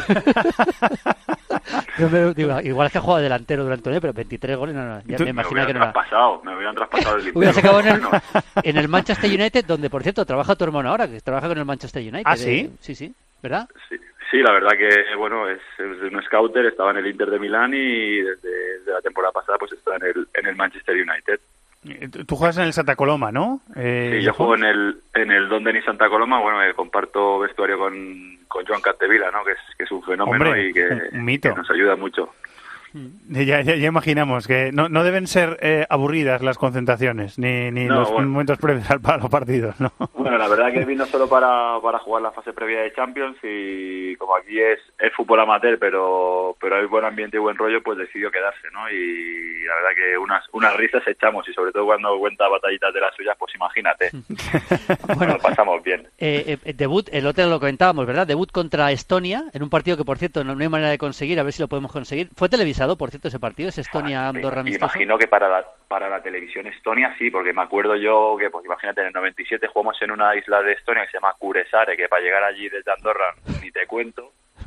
Speaker 5: Yo me, digo, igual es que ha jugado delantero durante un año, pero veintitrés goles, no, no, ya me imagino que no era.
Speaker 11: Traspasado, me hubieran traspasado el
Speaker 5: Hubieras acabado en el, en el Manchester United, donde por cierto trabaja tu hermano ahora, que trabaja con el Manchester United.
Speaker 4: ¿Ah, sí?
Speaker 5: Eh, sí, sí, ¿verdad?
Speaker 11: Sí, sí, la verdad que, bueno, es, es un scouter, estaba en el Inter de Milán y desde, desde la temporada pasada pues está en el, en el Manchester United.
Speaker 4: Tú juegas en el Santa Coloma, ¿no? Eh,
Speaker 11: sí, yo juego en el en el Don Denis Santa Coloma, bueno, eh, comparto vestuario con, con Joan Capdevila, ¿no? Que es, que es un fenómeno. Hombre, y que,
Speaker 4: un mito.
Speaker 11: que nos ayuda mucho.
Speaker 4: Ya, ya, ya imaginamos que no, no deben ser eh, aburridas las concentraciones, ni, ni
Speaker 11: No,
Speaker 4: los
Speaker 11: bueno.
Speaker 4: momentos previos al, a los partidos, ¿no?
Speaker 11: Bueno, la verdad que vino solo para, para jugar la fase previa de Champions y como aquí es, es fútbol amateur, pero pero hay buen ambiente y buen rollo, pues decidió quedarse, ¿no? Y la verdad que unas unas risas echamos y sobre todo cuando cuenta batallitas de las suyas, pues imagínate. Bueno, lo pasamos bien.
Speaker 5: Eh, eh, debut, el otro lo comentábamos, ¿verdad? Debut contra Estonia, en un partido que, por cierto, no, no hay manera de conseguir, a ver si lo podemos conseguir. ¿Fue televisado, por cierto, ese partido? ¿Es Estonia-Andorra amistoso?
Speaker 11: Imagino que para la, para la televisión Estonia sí, porque me acuerdo yo que, pues imagínate, en el noventa y siete jugamos en una isla de Estonia que se llama Kuressaare, que para llegar allí desde Andorra ni te cuento.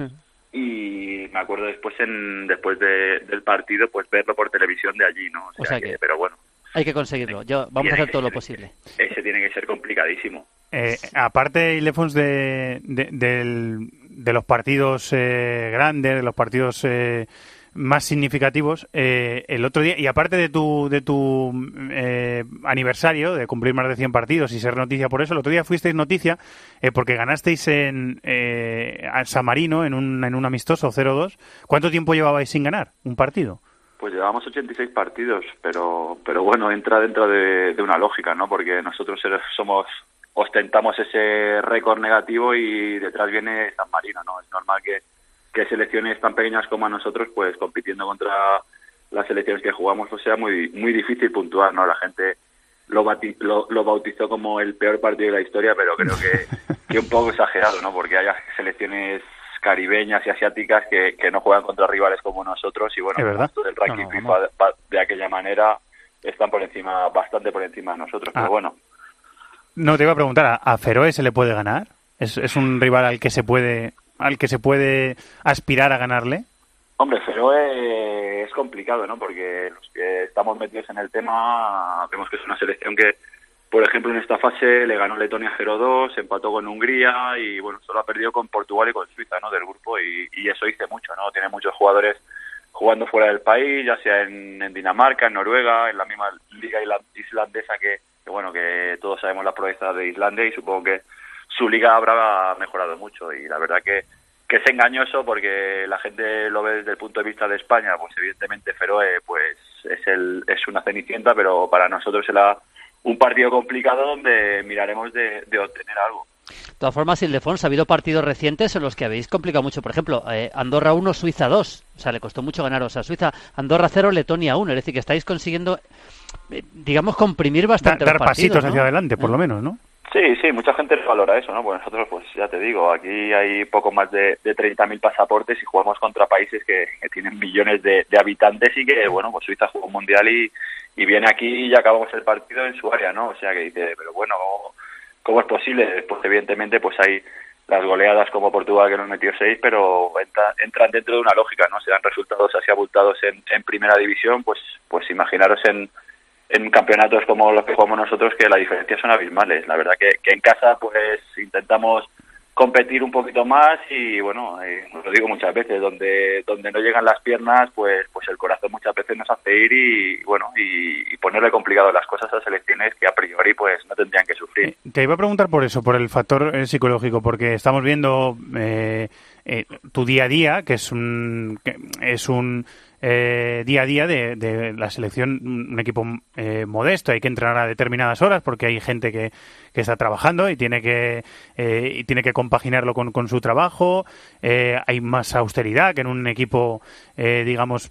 Speaker 11: Y me acuerdo después en después de, del partido, pues verlo por televisión de allí, ¿no? O sea,
Speaker 5: O sea
Speaker 11: que,
Speaker 5: que-
Speaker 11: pero bueno,
Speaker 5: Hay que conseguirlo. Yo, vamos a hacer todo lo posible.
Speaker 11: ese tiene que ser complicadísimo.
Speaker 4: Eh, aparte, Ildefonso, de, de, del- de los partidos eh, grandes, de los partidos eh, más significativos, eh, el otro día, y aparte de tu de tu eh, aniversario, de cumplir más de cien partidos y ser noticia por eso, el otro día fuisteis noticia eh, porque ganasteis en eh, a San Marino en un, en un amistoso cero dos. ¿Cuánto tiempo llevabais sin ganar un partido?
Speaker 11: Pues llevamos ochenta y seis partidos, pero pero bueno, entra dentro de, de una lógica, ¿no? Porque nosotros eres- somos ostentamos ese récord negativo y detrás viene San Marino, ¿no? Es normal que, que selecciones tan pequeñas como a nosotros, pues compitiendo contra las selecciones que jugamos, pues sea muy muy difícil puntuar, ¿no? La gente lo, bati- lo, lo bautizó como el peor partido de la historia, pero creo que, que un poco exagerado, ¿no? Porque hay selecciones caribeñas y asiáticas que, que no juegan contra rivales como nosotros y bueno,
Speaker 4: Es verdad.
Speaker 11: el ranking
Speaker 4: No, no,
Speaker 11: FIFA de, pa- de aquella manera están por encima, bastante por encima de nosotros,
Speaker 4: Ah.
Speaker 11: pero bueno.
Speaker 4: No, te iba a preguntar, ¿a, a Feroe se le puede ganar? ¿Es, es un rival al que se puede al que se puede aspirar a ganarle?
Speaker 11: Hombre, Feroe es complicado, ¿no? Porque los que estamos metidos en el tema vemos que es una selección que, por ejemplo, en esta fase le ganó Letonia cero dos, empató con Hungría y, bueno, solo ha perdido con Portugal y con Suiza, ¿no? Del grupo y, y eso dice mucho, ¿no? Tiene muchos jugadores jugando fuera del país, ya sea en, en Dinamarca, en Noruega, en la misma liga isla- islandesa que, que, bueno, que todos sabemos la proeza de Islandia y supongo que su liga habrá mejorado mucho y la verdad que que es engañoso porque la gente lo ve desde el punto de vista de España, pues evidentemente Feroe pues es el es una cenicienta, pero para nosotros será un partido complicado donde miraremos de, de obtener algo.
Speaker 5: De todas formas, Ildefonso, ha habido partidos recientes en los que habéis complicado mucho. Por ejemplo, eh, Andorra uno, Suiza dos. O sea, le costó mucho ganaros a Suiza. Andorra cero, Letonia uno. Es decir, que estáis consiguiendo, eh, digamos, comprimir bastante
Speaker 4: Dar
Speaker 5: los partidos,
Speaker 4: pasitos
Speaker 5: ¿no?
Speaker 4: hacia adelante, por lo menos, ¿no?
Speaker 11: Sí, sí, mucha gente valora eso, ¿no? Pues nosotros, pues ya te digo, aquí hay poco más de, de treinta mil pasaportes y jugamos contra países que, que tienen millones de, de habitantes y que, bueno, pues Suiza jugó un mundial y, y viene aquí y acabamos el partido en su área, ¿no? O sea que dice, pero bueno, ¿cómo, cómo es posible? Después, evidentemente, pues hay las goleadas como Portugal que nos metió seis, pero entra, entran dentro de una lógica, ¿no? Se dan resultados así abultados en, en primera división, pues, pues imaginaros en en campeonatos como los que jugamos nosotros que la diferencia son abismales. La verdad que, que en casa pues intentamos competir un poquito más y bueno, eh, os lo digo muchas veces, donde donde no llegan las piernas pues pues el corazón muchas veces nos hace ir y bueno y, y ponerle complicado las cosas a selecciones que a priori pues no tendrían que sufrir.
Speaker 4: Te iba a preguntar por eso, por el factor eh, psicológico, porque estamos viendo eh, eh, tu día a día, que es un que es un eh, día a día de, de la selección, un equipo eh, modesto, hay que entrenar a determinadas horas porque hay gente que, que está trabajando y tiene que eh, y tiene que compaginarlo con, con su trabajo, eh, hay más austeridad que en un equipo eh, digamos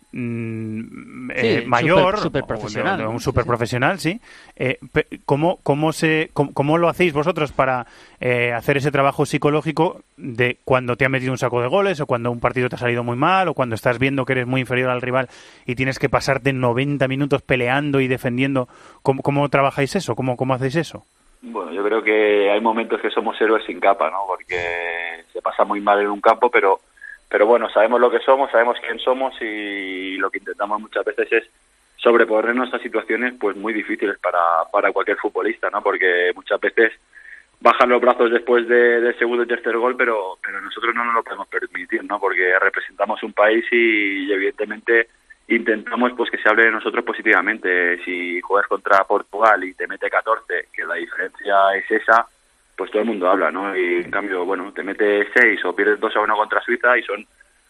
Speaker 4: mm, eh,
Speaker 5: Sí,
Speaker 4: mayor,
Speaker 5: súper- súper profesional,
Speaker 4: o de- de un
Speaker 5: ¿no?
Speaker 4: super profesional, sí. Eh, pe- ¿cómo, cómo, se, cómo, cómo lo hacéis vosotros para eh, hacer ese trabajo psicológico de cuando te han metido un saco de goles o cuando un partido te ha salido muy mal o cuando estás viendo que eres muy inferior al rival y tienes que pasarte noventa minutos peleando y defendiendo? ¿Cómo, cómo trabajáis eso? ¿Cómo, cómo hacéis eso?
Speaker 11: Bueno, yo creo que hay momentos que somos héroes sin capa, ¿no? Porque se pasa muy mal en un campo, pero pero bueno, sabemos lo que somos, sabemos quién somos y lo que intentamos muchas veces es sobreponernos a situaciones pues muy difíciles para, para cualquier futbolista, ¿no? Porque muchas veces bajan los brazos después de, del segundo y tercer gol, pero pero nosotros no nos lo podemos permitir, ¿no? Porque representamos un país y, y evidentemente intentamos pues que se hable de nosotros positivamente. Si juegas contra Portugal y te mete catorce, que la diferencia es esa, pues todo el mundo habla, ¿no? Y en cambio, bueno, te mete seis o pierdes dos a uno contra Suiza y son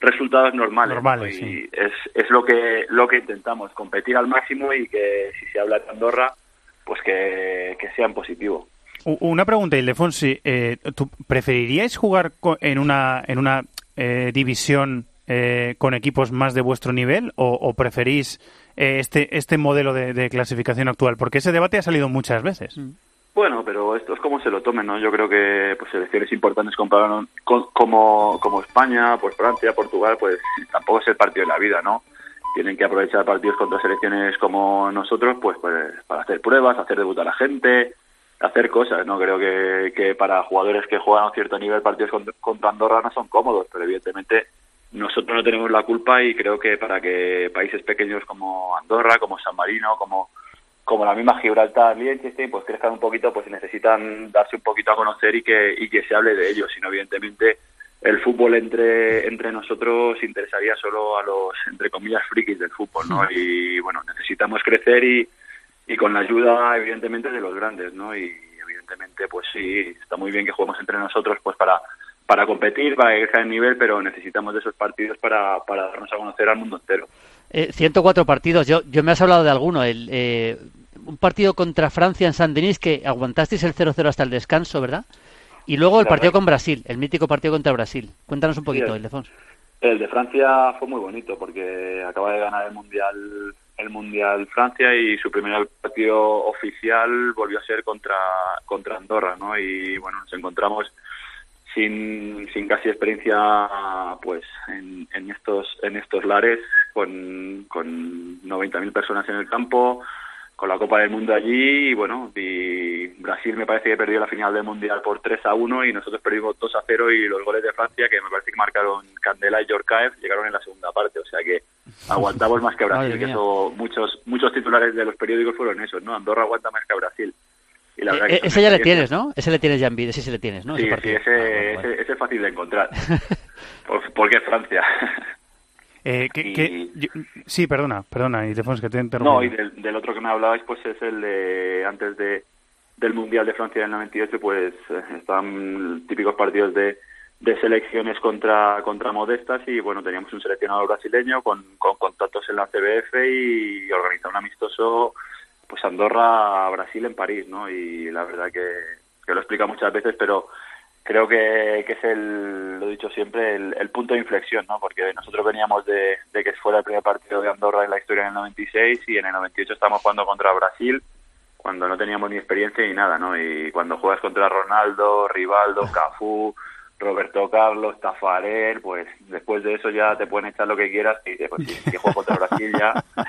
Speaker 11: resultados normales,
Speaker 4: normales
Speaker 11: ¿no? Y
Speaker 4: sí.
Speaker 11: es, es lo que lo que intentamos, competir al máximo y que si se habla de Andorra, pues que, que sea en positivo.
Speaker 4: Una pregunta, Ildefonsi, eh, ¿tú preferiríais jugar en una en una eh, división eh, con equipos más de vuestro nivel o, o preferís eh, este este modelo de, de clasificación actual? Porque ese debate ha salido muchas veces. Mm.
Speaker 11: Bueno, pero esto es como se lo tomen, ¿no? Yo creo que pues selecciones importantes compararon con, como como España, pues Francia, Portugal, pues tampoco es el partido de la vida, ¿no? Tienen que aprovechar partidos contra selecciones como nosotros, pues, pues para hacer pruebas, hacer debutar a la gente, hacer cosas, ¿no? Creo que, que para jugadores que juegan a un cierto nivel partidos contra, contra Andorra no son cómodos, pero evidentemente nosotros no tenemos la culpa y creo que para que países pequeños como Andorra, como San Marino, como como la misma Gibraltar, Liechtenstein, pues crezcan un poquito, pues necesitan darse un poquito a conocer y que y que se hable de ellos, sino evidentemente el fútbol entre entre nosotros interesaría solo a los, entre comillas, frikis del fútbol, ¿no? Y bueno, necesitamos crecer y, y con la ayuda, evidentemente, de los grandes, ¿no? Y evidentemente, pues sí, está muy bien que juguemos entre nosotros, pues para para competir, para que crezca el nivel, pero necesitamos de esos partidos para, para darnos a conocer al mundo entero.
Speaker 5: Eh, ciento cuatro partidos, yo yo me has hablado de alguno, el eh, un partido contra Francia en Saint-Denis que aguantasteis el cero cero hasta el descanso, ¿verdad? Y luego el partido con Brasil, el mítico partido contra Brasil. Cuéntanos un poquito, sí, Ildefonso.
Speaker 11: El de Francia fue muy bonito porque acaba de ganar el Mundial el Mundial Francia y su primer partido oficial volvió a ser contra contra Andorra, ¿no? Y bueno, nos encontramos sin sin casi experiencia pues en, en estos en estos lares con con noventa mil personas en el campo, con la Copa del Mundo allí y bueno, y Brasil me parece que perdió la final del Mundial por tres a uno y nosotros perdimos dos a cero y los goles de Francia, que me parece que marcaron Candela y Yorkaev, llegaron en la segunda parte, o sea que aguantamos más que Brasil, que eso muchos muchos titulares de los periódicos fueron esos, ¿no? Andorra aguanta más que Brasil. Y la verdad
Speaker 5: eh,
Speaker 11: que
Speaker 5: ese ya le tienes, ¿no? Ese le tienes ya en vida, ese sí le tienes, ¿no?
Speaker 11: Sí,
Speaker 5: ese
Speaker 11: sí, ese, ah, bueno, bueno. ese, ese es fácil de encontrar, porque es Francia.
Speaker 4: Eh, que, y... que, yo, sí, perdona, perdona, Ildefonso, que te interrumpo.
Speaker 11: No, y del, del otro que me hablabais, pues es el de antes de del Mundial de Francia del noventa y ocho, pues eh, están típicos partidos de, de selecciones contra contra modestas y bueno, teníamos un seleccionador brasileño con, con contactos en la C B F y organizó un amistoso, pues Andorra-Brasil en París, ¿no? Y la verdad que, que lo explica muchas veces, pero creo que, que es el, lo he dicho siempre, el, el punto de inflexión, ¿no? Porque nosotros veníamos de, de que fuera el primer partido de Andorra en la historia en el noventa y seis y en el noventa y ocho estábamos jugando contra Brasil cuando no teníamos ni experiencia ni nada, ¿no? Y cuando juegas contra Ronaldo, Rivaldo, Cafú, Roberto Carlos, Tafarel, pues después de eso ya te pueden echar lo que quieras y dices, pues sí, que juego contra Brasil ya.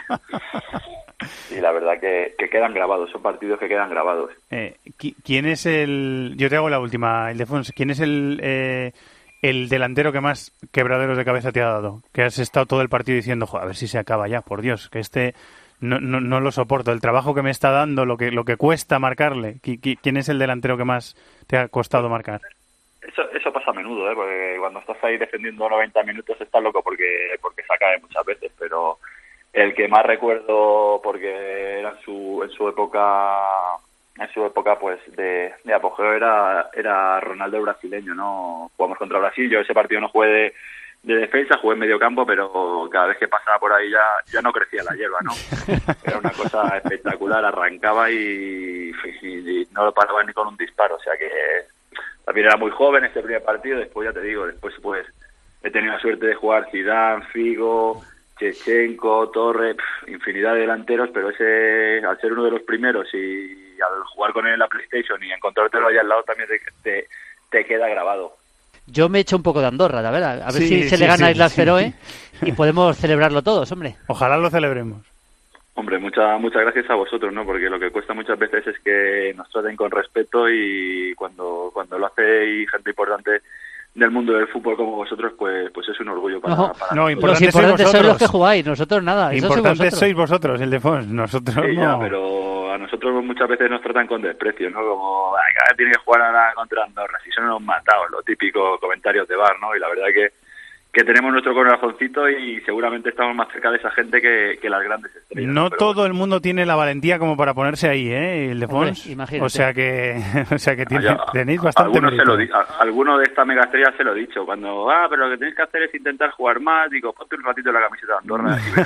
Speaker 11: Y la verdad que, que quedan grabados, son partidos que quedan grabados.
Speaker 4: Eh, ¿Quién es el...? Yo te hago la última, Ildefonso. ¿Quién es el, eh, el delantero que más quebraderos de cabeza te ha dado? Que has estado todo el partido diciendo, joder, a ver si se acaba ya, por Dios, que este no, no, no lo soporto. El trabajo que me está dando, lo que, lo que cuesta marcarle. ¿Quién es el delantero que más te ha costado marcar?
Speaker 11: Eso, eso pasa a menudo, ¿eh? Porque cuando estás ahí defendiendo noventa minutos estás loco porque, porque se acabe muchas veces, pero... El que más recuerdo, porque era en su, en su época, en su época pues de, de apogeo, era, era Ronaldo el brasileño, ¿no? Jugamos contra Brasil, yo ese partido no jugué de, de defensa, jugué en medio campo, pero cada vez que pasaba por ahí ya, ya no crecía la hierba, ¿no? Era una cosa espectacular, arrancaba y, y, y no lo paraba ni con un disparo, o sea que también era muy joven ese primer partido, después ya te digo, después pues he tenido la suerte de jugar Zidane, Figo, Chechenko, Torre, pf, infinidad de delanteros, pero ese, al ser uno de los primeros y al jugar con él en la PlayStation y encontrártelo ahí al lado también te, te, te queda grabado.
Speaker 5: Yo me he hecho un poco de Andorra, la verdad, a ver
Speaker 4: sí,
Speaker 5: si
Speaker 4: sí,
Speaker 5: se le gana
Speaker 4: sí,
Speaker 5: a Islas
Speaker 4: sí.
Speaker 5: Feroe y podemos celebrarlo todos, hombre.
Speaker 4: Ojalá lo celebremos.
Speaker 11: Hombre, muchas muchas gracias a vosotros, ¿no? Porque lo que cuesta muchas veces es que nos traten con respeto y cuando cuando lo hace y gente importante del mundo del fútbol como vosotros, pues pues es un orgullo para,
Speaker 5: no,
Speaker 11: para
Speaker 4: no,
Speaker 11: nosotros.
Speaker 5: Los importantes sois los que jugáis, nosotros nada.
Speaker 4: Importantes sois vosotros, Ildefonso, nosotros
Speaker 11: sí,
Speaker 4: no.
Speaker 11: Ya, pero a nosotros muchas veces nos tratan con desprecio, ¿no? Como, acá tiene que jugar ahora contra Andorra, si son unos matados, los típicos comentarios de bar, ¿no? Y la verdad que que tenemos nuestro corazoncito y seguramente estamos más cerca de esa gente que, que las grandes estrellas.
Speaker 4: No
Speaker 11: Pero
Speaker 4: todo
Speaker 11: bueno.
Speaker 4: el mundo tiene la valentía como para ponerse ahí, ¿eh, Ildefons?
Speaker 5: Hombre, imagínate.
Speaker 4: O sea que, o sea que tiene-
Speaker 11: Ya,
Speaker 4: tenéis bastante
Speaker 11: algunos se
Speaker 4: mérito.
Speaker 11: lo di- a- alguno de esta mega estrella se lo he dicho. Cuando, ah, pero lo que tenéis que hacer es intentar jugar más, digo, ponte un ratito en la camiseta de Andorra y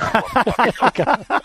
Speaker 11: verás.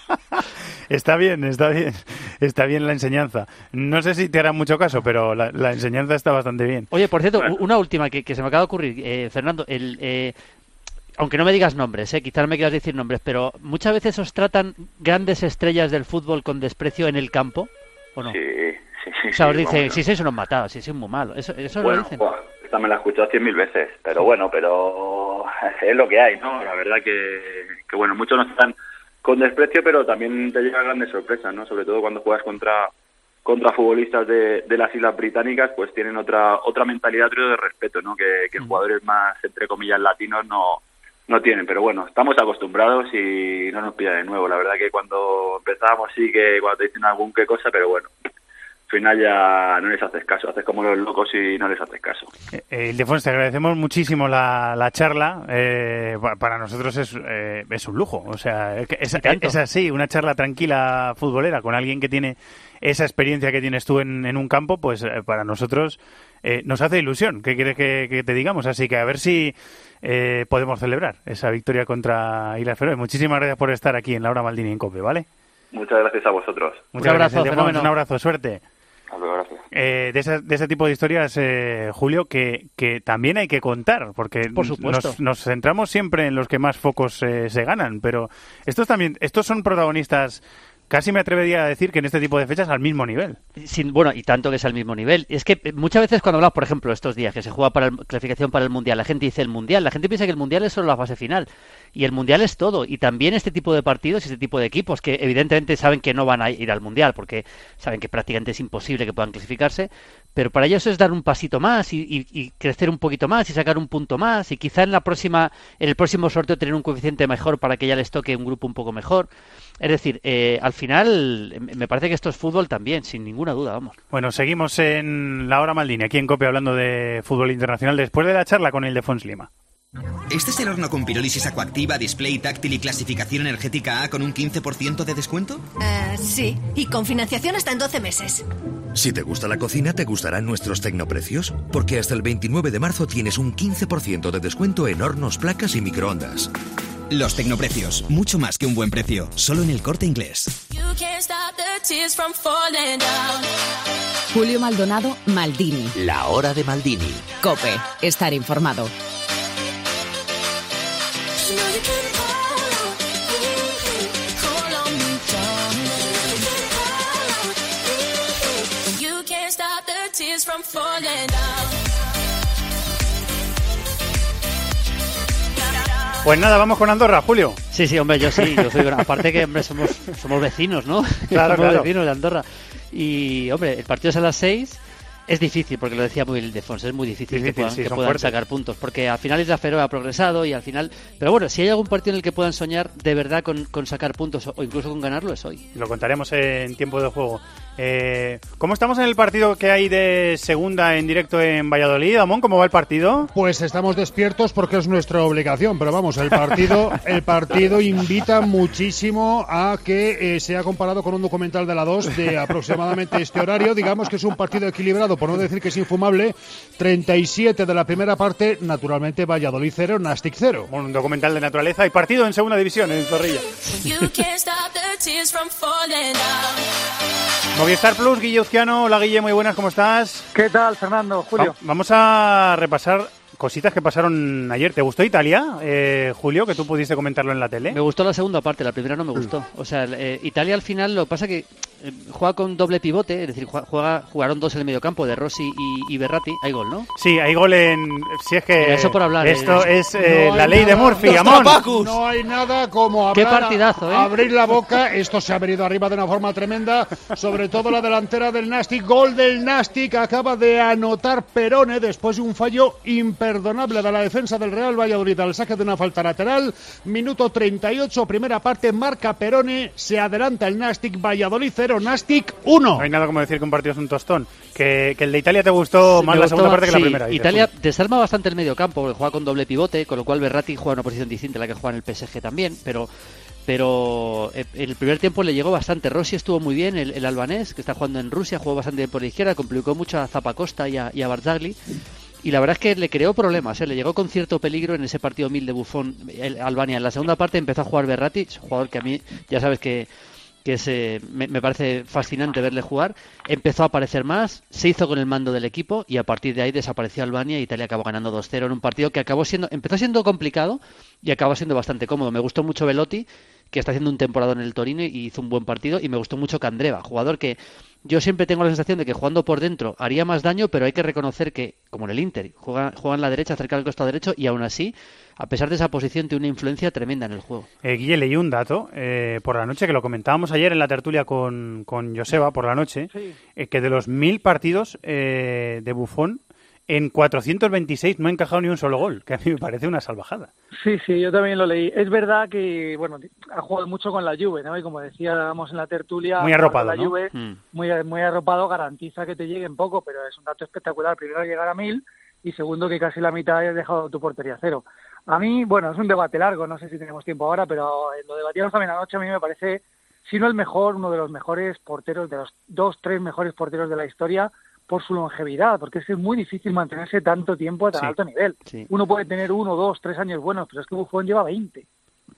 Speaker 4: Está bien, está bien, está bien la enseñanza. No sé si te hará mucho caso, pero la, la enseñanza está bastante bien.
Speaker 5: Oye, por cierto,
Speaker 11: Bueno.
Speaker 5: una última que, que se me acaba de ocurrir, eh, Fernando, el... Eh, aunque no me digas nombres, eh, quizás no me quieras decir nombres, pero muchas veces os tratan grandes estrellas del fútbol con desprecio en el campo, ¿o no?
Speaker 11: Sí, sí, sí.
Speaker 5: O sea, os
Speaker 11: sí,
Speaker 5: dicen,
Speaker 11: vamos.
Speaker 5: si sois unos matados, si sois muy malos, eso, eso lo
Speaker 11: Bueno,
Speaker 5: dicen.
Speaker 11: buah, esta me la he escuchado cien mil veces, pero bueno, pero es lo que hay, ¿no? La verdad que, que bueno, muchos nos están con desprecio, pero también te llegan grandes sorpresas, ¿no? Sobre todo cuando juegas contra contra futbolistas de, de las Islas Británicas, pues tienen otra otra mentalidad, otro de respeto, ¿no? Que, que jugadores más, entre comillas, latinos no no tienen, pero bueno, estamos acostumbrados y no nos pilla de nuevo. La verdad que cuando empezábamos sí que cuando te dicen algún qué cosa, pero bueno, al final ya no les haces caso, haces como los locos y no les haces caso.
Speaker 4: Eh, Ildefons, te agradecemos muchísimo la, la charla. Eh, pa- para nosotros es, eh, es un lujo. O sea, es, que es,
Speaker 5: tanto.
Speaker 4: es así, una charla tranquila futbolera con alguien que tiene esa experiencia que tienes tú en, en un campo, pues eh, para nosotros eh, nos hace ilusión. ¿Qué quieres que, que te digamos? Así que a ver si eh, podemos celebrar esa victoria contra Islas Feroe. Muchísimas gracias por estar aquí en la Hora Maldini en COPE, ¿vale?
Speaker 11: Muchas gracias a vosotros.
Speaker 4: Muchas
Speaker 5: abrazo,
Speaker 4: gracias, Ildefons.
Speaker 5: fenómeno.
Speaker 4: Un abrazo, suerte.
Speaker 11: Hasta luego, gracias.
Speaker 4: Eh, de, ese, de ese tipo de historias, eh, Julio, que, que también hay que contar, porque
Speaker 5: Por supuesto.
Speaker 4: nos, nos centramos siempre en los que más focos eh, se ganan, pero estos también, estos son protagonistas, casi me atrevería a decir que en este tipo de fechas al mismo nivel.
Speaker 5: Sin, bueno, y tanto que es al mismo nivel. Es que eh, muchas veces cuando hablamos, por ejemplo, estos días que se juega para la clasificación para el Mundial, la gente dice el Mundial, la gente piensa que el Mundial es solo la fase final. Y el Mundial es todo. Y también este tipo de partidos y este tipo de equipos que evidentemente saben que no van a ir al Mundial porque saben que prácticamente es imposible que puedan clasificarse. Pero para ellos es dar un pasito más y, y, y crecer un poquito más y sacar un punto más. Y quizá en la próxima, en el próximo sorteo tener un coeficiente mejor para que ya les toque un grupo un poco mejor. Es decir, eh, al final me parece que esto es fútbol también, sin ninguna duda, vamos.
Speaker 4: Bueno, seguimos en la Hora Maldini, aquí en COPE, hablando de fútbol internacional, después de la charla con Ildefons Lima.
Speaker 14: ¿Este es el horno con pirólisis acuactiva, display táctil y clasificación energética A con un quince por ciento de descuento?
Speaker 15: Eh, sí, y con financiación hasta en doce meses.
Speaker 16: Si te gusta la cocina, ¿te gustarán nuestros tecnoprecios? Porque hasta el veintinueve de marzo tienes un quince por ciento de descuento en hornos, placas y microondas.
Speaker 14: Los tecnoprecios, mucho más que un buen precio, solo en El Corte Inglés.
Speaker 12: Julio Maldonado, Maldini.
Speaker 3: La Hora de Maldini.
Speaker 12: COPE, estar informado.
Speaker 4: Pues nada, vamos con Andorra, Julio.
Speaker 5: Sí, sí, hombre, yo sí, yo soy gran- aparte que hombre, somos somos vecinos, ¿no?
Speaker 4: Claro,
Speaker 5: somos
Speaker 4: claro.
Speaker 5: vecinos de Andorra. Y hombre, el partido es a las seis. Es difícil, porque lo decía muy Ildefons, es muy difícil,
Speaker 4: Difícil,
Speaker 5: que puedan,
Speaker 4: sí,
Speaker 5: que
Speaker 4: son
Speaker 5: puedan
Speaker 4: fuertes.
Speaker 5: sacar puntos, porque al final Isla Feroe ha progresado y al final... Pero bueno, si hay algún partido en el que puedan soñar de verdad con, con sacar puntos o incluso con ganarlo, es hoy.
Speaker 4: Lo contaremos en tiempo de juego. Eh, ¿Cómo estamos en el partido que hay de segunda en directo en Valladolid? Amón, ¿cómo va el partido?
Speaker 7: Pues estamos despiertos porque es nuestra obligación, pero vamos, el partido el partido invita muchísimo a que eh, sea comparado con un documental de la dos de aproximadamente este horario. Digamos que es un partido equilibrado, por no decir que es infumable. treinta y siete de la primera parte, naturalmente Valladolid cero, Nastic cero.
Speaker 4: Un documental de naturaleza y partido en segunda división en Zorrilla. Movistar Plus, Guille Uzquiano. Hola Guille, muy buenas, ¿cómo estás?
Speaker 17: ¿Qué tal, Fernando? Julio.
Speaker 4: Va- vamos a repasar cositas que pasaron ayer. ¿Te gustó Italia, eh, Julio, que tú pudiste comentarlo en la tele?
Speaker 5: Me gustó la segunda parte, la primera no me gustó. O sea, eh, Italia al final lo que pasa que eh, juega con doble pivote, es decir, juega, jugaron dos en el mediocampo de Rossi y, y Berratti. Hay gol, ¿no?
Speaker 4: Sí, hay gol en... Si es que...
Speaker 5: Mira, eso por hablar,
Speaker 4: Esto
Speaker 5: eh,
Speaker 4: es eh,
Speaker 7: No
Speaker 4: la
Speaker 7: hay
Speaker 4: ley de
Speaker 7: nada-
Speaker 4: Murphy,
Speaker 7: Los
Speaker 4: Amón.
Speaker 7: trapacos. No hay nada como
Speaker 5: Qué
Speaker 7: hablar,
Speaker 5: partidazo, ¿eh?
Speaker 7: abrir la boca. Esto se ha venido arriba de una forma tremenda, sobre todo la delantera del Nastic. Gol del Nastic, acaba de anotar Perone después de un fallo imperdonable de la defensa del Real Valladolid al saque de una falta lateral. Minuto treinta y ocho, primera parte, marca Perone, se adelanta el Nastic, Valladolid cero. cero, Nastic uno.
Speaker 4: No hay nada como decir que un partido es un tostón. Que, que el de Italia te gustó más
Speaker 5: Me
Speaker 4: la
Speaker 5: gustó
Speaker 4: segunda
Speaker 5: más,
Speaker 4: parte que
Speaker 5: sí.
Speaker 4: la primera. Dices,
Speaker 5: Italia
Speaker 4: uy.
Speaker 5: desarma bastante el medio campo, porque juega con doble pivote, con lo cual Verratti juega en una posición distinta a la que juega en el P S G también, pero pero en el primer tiempo le llegó bastante. Rossi estuvo muy bien, el, el albanés, que está jugando en Rusia, jugó bastante bien por la izquierda, complicó mucho a Zappacosta y a, y a Barzagli. Y la verdad es que le creó problemas, ¿eh? Le llegó con cierto peligro en ese partido mil de Buffon el, Albania. En la segunda parte empezó a jugar Verratti, jugador que a mí ya sabes que, que es, eh, me, me parece fascinante verle jugar. Empezó a aparecer más, se hizo con el mando del equipo y a partir de ahí desapareció Albania y Italia acabó ganando dos cero en un partido que acabó siendo empezó siendo complicado y acabó siendo bastante cómodo. Me gustó mucho Belotti, que está haciendo un temporada en el Torino y hizo un buen partido, y me gustó mucho Candreva, jugador que yo siempre tengo la sensación de que jugando por dentro haría más daño, pero hay que reconocer que, como en el Inter, juega, juega en la derecha, cerca del costado derecho, y aún así, a pesar de esa posición, tiene una influencia tremenda en el juego.
Speaker 4: Eh, Guille, leí un dato eh, por la noche, que lo comentábamos ayer en la tertulia con, con Joseba por la noche,
Speaker 8: Sí.
Speaker 4: eh, que de los mil partidos eh, de Buffon, en cuatrocientos veintiséis no ha encajado ni un solo gol, que a mí me parece una salvajada.
Speaker 8: Sí, sí, yo también lo leí. Es verdad que, bueno, ha jugado mucho con la Juve, ¿no? Y como decíamos en la tertulia,
Speaker 4: Muy arropado,
Speaker 8: la
Speaker 4: ¿no?
Speaker 8: Juve,
Speaker 4: Mm.
Speaker 8: muy, muy arropado, garantiza que te lleguen poco, pero es un dato espectacular. Primero, llegar a mil, y segundo, que casi la mitad hayas dejado tu portería a cero. A mí, bueno, es un debate largo, no sé si tenemos tiempo ahora, pero lo debatíamos también anoche. A mí me parece, si no el mejor, uno de los mejores porteros, de los dos, tres mejores porteros de la historia, por su longevidad, porque es que es muy difícil mantenerse tanto tiempo a tan
Speaker 5: Sí,
Speaker 8: alto nivel.
Speaker 5: sí.
Speaker 8: Uno puede tener uno, dos, tres años buenos, pero es que Buffon lleva veinte.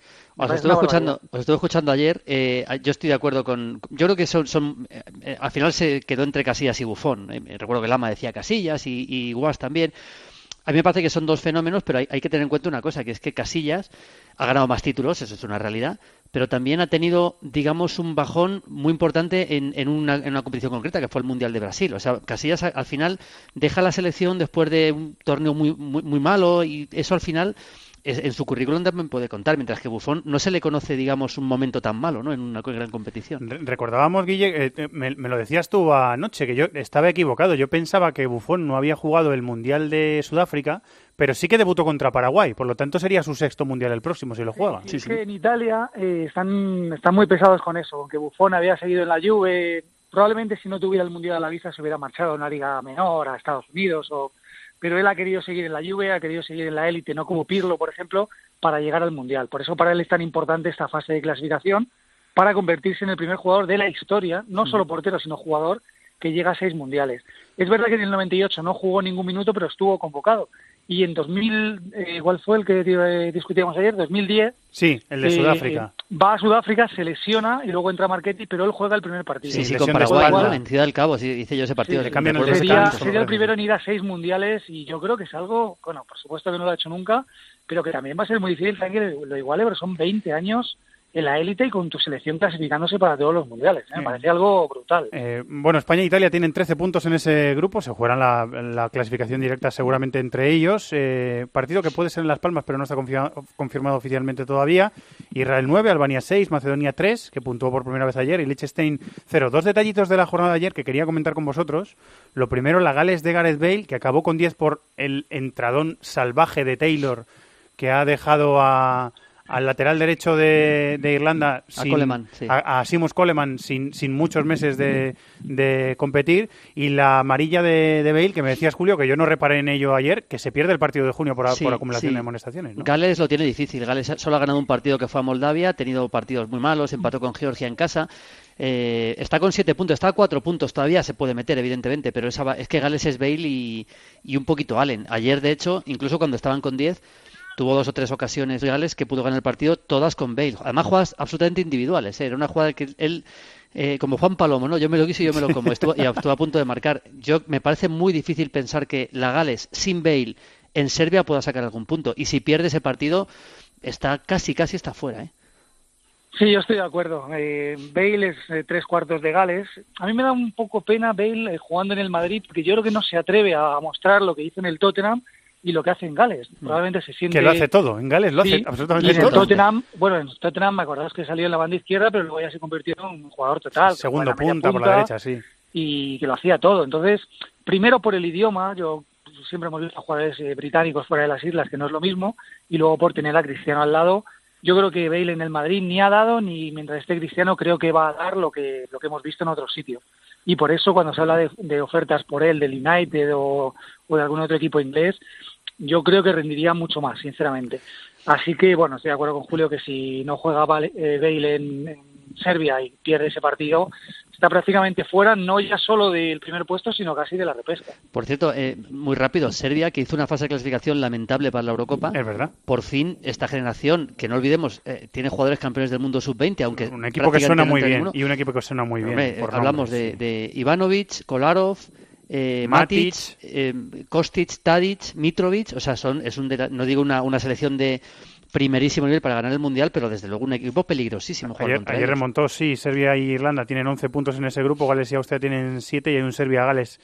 Speaker 5: Os
Speaker 8: parece
Speaker 5: estuve
Speaker 8: una
Speaker 5: escuchando, os estuve escuchando ayer. Eh, yo estoy de acuerdo con. Yo creo que son, son eh, eh, al final se quedó entre Casillas y Buffon. Eh, recuerdo que Lama decía Casillas y, y Guas también. A mí me parece que son dos fenómenos, pero hay, hay que tener en cuenta una cosa, que es que Casillas ha ganado más títulos, eso es una realidad, pero también ha tenido, digamos, un bajón muy importante en, en, una, en una competición concreta, que fue el Mundial de Brasil. O sea, Casillas a- al final deja la selección después de un torneo muy, muy, muy malo, y eso al final es- en su currículum también puede contar, mientras que Buffon no se le conoce, digamos, un momento tan malo, ¿no?, en una co- gran competición.
Speaker 4: Re- Recordábamos, Guille, eh, me, me lo decías tú anoche, que yo estaba equivocado. Yo pensaba que Buffon no había jugado el Mundial de Sudáfrica, pero sí que debutó contra Paraguay. Por lo tanto, sería su sexto Mundial el próximo, si lo juega.
Speaker 8: Es que en Italia eh, están, están muy pesados con eso, aunque Buffon había seguido en la Juve, probablemente si no tuviera el Mundial a la vista se hubiera marchado a una liga menor, a Estados Unidos, o pero él ha querido seguir en la Juve, ha querido seguir en la élite, no como Pirlo, por ejemplo, para llegar al Mundial. Por eso para él es tan importante esta fase de clasificación, para convertirse en el primer jugador de la historia, no solo portero, sino jugador, que llega a seis mundiales. Es verdad que en el noventa y ocho no jugó ningún minuto, pero estuvo convocado. Y en dos mil, eh, ¿cuál fue el que eh, discutíamos ayer? dos mil diez.
Speaker 4: Sí, el de
Speaker 8: eh,
Speaker 4: Sudáfrica.
Speaker 8: Va a Sudáfrica, se lesiona y luego entra Marchetti, pero él juega el primer partido.
Speaker 5: Sí, sí,
Speaker 4: lesión
Speaker 5: con
Speaker 4: de
Speaker 5: Paraguay,
Speaker 4: espalda.
Speaker 5: ¿no? En Ciudad del Cabo, sí, hice yo ese partido.
Speaker 8: Sí,
Speaker 4: le cambian el
Speaker 5: Recuerdo-
Speaker 4: descanso.
Speaker 8: Sería,
Speaker 4: solo
Speaker 8: sería el
Speaker 4: parece.
Speaker 8: primero en ir a seis mundiales, y yo creo que es algo, bueno, por supuesto que no lo ha hecho nunca, pero que también va a ser muy difícil también que lo iguale, pero son veinte años en la élite y con tu selección clasificándose para todos los mundiales. ¿eh? Me parece algo brutal.
Speaker 4: Eh, bueno, España e Italia tienen trece puntos en ese grupo, se jugarán la, la clasificación directa seguramente entre ellos. Eh, partido que puede ser en Las Palmas, pero no está confirmado, confirmado oficialmente todavía. Israel nueve, Albania seis, Macedonia tres, que puntuó por primera vez ayer, y Liechtenstein cero. Dos detallitos de la jornada de ayer que quería comentar con vosotros. Lo primero, la Gales de Gareth Bale, que acabó con diez por el entradón salvaje de Taylor, que ha dejado a... al lateral derecho de, de Irlanda,
Speaker 5: A
Speaker 4: sin-
Speaker 5: Coleman, sí.
Speaker 4: a, a Seamus Coleman, sin, sin muchos meses de, de competir, y la amarilla de, de Bale, que me decías, Julio, que yo no reparé en ello ayer, que se pierde el partido de junio por, a-
Speaker 5: Sí,
Speaker 4: por acumulación
Speaker 5: sí.
Speaker 4: de amonestaciones, ¿no?
Speaker 5: Gales lo tiene difícil. Gales solo ha ganado un partido que fue a Moldavia, ha tenido partidos muy malos, empató con Georgia en casa. Eh, está con siete puntos, está a cuatro puntos todavía, se puede meter, evidentemente, pero esa va- es que Gales es Bale y, y un poquito Allen. Ayer, de hecho, incluso cuando estaban con diez, tuvo dos o tres ocasiones Gales que pudo ganar el partido, todas con Bale. Además, jugadas absolutamente individuales, ¿eh? Era una jugada que él, eh, como Juan Palomo, ¿no? Yo me lo quiso y yo me lo como. Estuvo, y estuvo a punto de marcar. Yo Me parece muy difícil pensar que la Gales sin Bale en Serbia pueda sacar algún punto. Y si pierde ese partido, está casi, casi está fuera, ¿eh?
Speaker 8: Sí, yo estoy de acuerdo. Eh, Bale es eh, tres cuartos de Gales. A mí me da un poco pena Bale eh, jugando en el Madrid, porque yo creo que no se atreve a mostrar lo que hizo en el Tottenham y lo que hace en Gales. Probablemente se siente...
Speaker 4: Que lo hace todo, en Gales lo hace
Speaker 8: Sí,
Speaker 4: absolutamente
Speaker 8: y en el
Speaker 4: todo.
Speaker 8: Tottenham, bueno, en Tottenham me acordás que salió en la banda izquierda, pero luego ya se convirtió en un jugador total.
Speaker 4: Segundo
Speaker 8: con la media
Speaker 4: punta, por la derecha, sí.
Speaker 8: Y que lo hacía todo. Entonces, primero por el idioma, yo siempre hemos visto a jugadores eh, británicos fuera de las islas, que no es lo mismo, y luego por tener a Cristiano al lado,
Speaker 17: Yo creo que Bale en el Madrid ni ha dado, ni mientras esté Cristiano creo que va a dar lo que lo que hemos visto en otros sitios. Y por eso cuando se habla de, de ofertas por él, del United o, o de algún otro equipo inglés, yo creo que rendiría mucho más, sinceramente. Así que, bueno, estoy de acuerdo con Julio que si no juega Bale en, en Serbia y pierde ese partido, está prácticamente fuera, no ya solo del primer puesto, sino casi de la repesca.
Speaker 5: Por cierto, eh, muy rápido, Serbia, que hizo una fase de clasificación lamentable para la Eurocopa.
Speaker 4: Es verdad.
Speaker 5: Por fin, esta generación, que no olvidemos, eh, tiene jugadores campeones del mundo sub veinte, aunque
Speaker 4: un equipo que suena muy bien,
Speaker 5: ninguno.
Speaker 4: y un equipo que suena muy bien.
Speaker 5: Hombre,
Speaker 4: por
Speaker 5: hablamos
Speaker 4: nombres,
Speaker 5: de,
Speaker 4: sí.
Speaker 5: de Ivanovic, Kolarov, eh, Matic,
Speaker 4: Matic.
Speaker 5: eh, Kostic, Tadic, Mitrovic, o sea, son es un de la, no digo una, una selección de primerísimo nivel para ganar el Mundial, pero desde luego un equipo peligrosísimo.
Speaker 4: Ayer, ayer remontó, sí, Serbia y Irlanda tienen once puntos en ese grupo, Gales y Austria tienen siete y hay un Serbia-Gales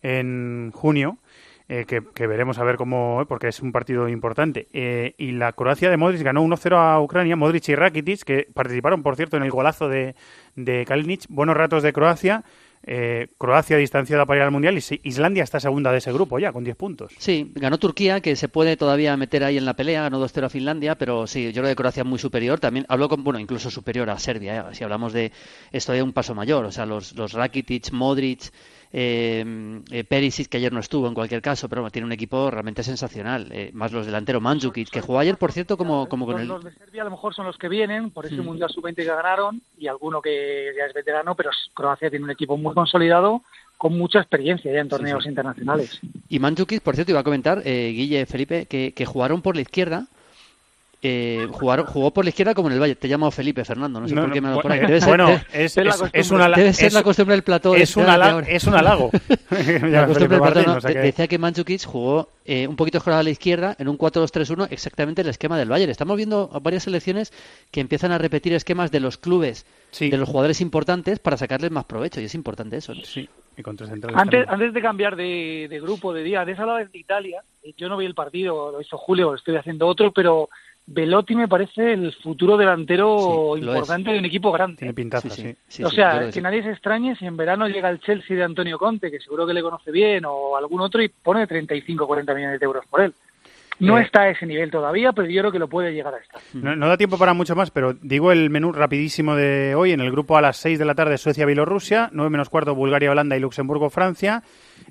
Speaker 4: en junio, eh, que, que veremos a ver cómo, porque es un partido importante. Eh, y la Croacia de Modric ganó uno cero a Ucrania, Modric y Rakitic, que participaron, por cierto, en el golazo de, de Kalinic. Buenos ratos de Croacia. Eh, Croacia distanciada para ir al Mundial y Islandia está segunda de ese grupo ya, con diez puntos.
Speaker 5: Sí, ganó Turquía, que se puede todavía meter ahí en la pelea, ganó dos cero a Finlandia, pero sí, yo creo que Croacia es muy superior, también habló con, bueno, incluso superior a Serbia, ¿eh? Si hablamos de esto de un paso mayor, o sea, los, los Rakitic, Modric, eh, eh, Perisic, que ayer no estuvo en cualquier caso, pero bueno, tiene un equipo realmente sensacional, eh, más los delanteros, Mandzukic, que jugó ayer, por cierto, como, como con
Speaker 17: los,
Speaker 5: el...
Speaker 17: Los de Serbia a lo mejor son los que vienen, por ese
Speaker 5: Mm.
Speaker 17: Mundial sub veinte que ganaron, y alguno que ya es veterano, pero Croacia tiene un equipo muy consolidado, con mucha experiencia ya en torneos
Speaker 5: Sí, sí.
Speaker 17: internacionales.
Speaker 5: Y Mandzukic, por cierto, iba a comentar, eh, Guille, Felipe, que, que jugaron por la izquierda. Eh, jugaron, jugó por la izquierda como en el Valle. Te llamo Felipe Fernando, no sé
Speaker 4: No,
Speaker 5: por qué
Speaker 4: no,
Speaker 5: me lo
Speaker 4: bueno,
Speaker 5: por ahí. Debe ser,
Speaker 4: bueno,
Speaker 5: debe-
Speaker 4: es,
Speaker 5: debe
Speaker 4: es,
Speaker 5: ser
Speaker 4: es una,
Speaker 5: debe ser
Speaker 4: es-
Speaker 5: la costumbre del plató.
Speaker 4: es,
Speaker 5: de
Speaker 4: un
Speaker 5: ahora.
Speaker 4: halago, es un halago.
Speaker 5: La costumbre del plató, no,
Speaker 4: o sea
Speaker 5: de-
Speaker 4: que-
Speaker 5: Decía que Mandzukic jugó eh, un poquito escorado a la izquierda en un cuatro dos tres uno, exactamente el esquema del Bayern. Estamos viendo varias selecciones que empiezan a repetir esquemas de los clubes,
Speaker 4: Sí.
Speaker 5: de los jugadores importantes, para sacarles más provecho, y es importante eso, ¿no?
Speaker 4: Sí, y con tres centrales
Speaker 17: Antes,
Speaker 4: también.
Speaker 17: antes de cambiar de, de grupo, de día, antes hablaba de Italia, yo no vi el partido, lo hizo Julio, estoy haciendo otro, pero Velotti me parece el futuro delantero
Speaker 5: Sí, lo
Speaker 17: importante
Speaker 5: es.
Speaker 17: de un equipo grande.
Speaker 4: Tiene pintaza,
Speaker 5: Sí,
Speaker 4: sí.
Speaker 5: sí. Sí,
Speaker 17: o
Speaker 5: sí,
Speaker 17: sea,
Speaker 5: yo creo
Speaker 17: que,
Speaker 5: que sí.
Speaker 17: nadie se extrañe si en verano llega el Chelsea de Antonio Conte, que seguro que le conoce bien, o algún otro, y pone treinta y cinco o cuarenta millones de euros por él. No
Speaker 4: Eh,
Speaker 17: está a ese nivel todavía, pero yo creo que lo puede llegar a estar.
Speaker 4: No, no da tiempo para mucho más, pero digo el menú rapidísimo de hoy. En el grupo a las seis de la tarde, Suecia-Bielorrusia, nueve menos cuarto, Bulgaria-Holanda y Luxemburgo-Francia.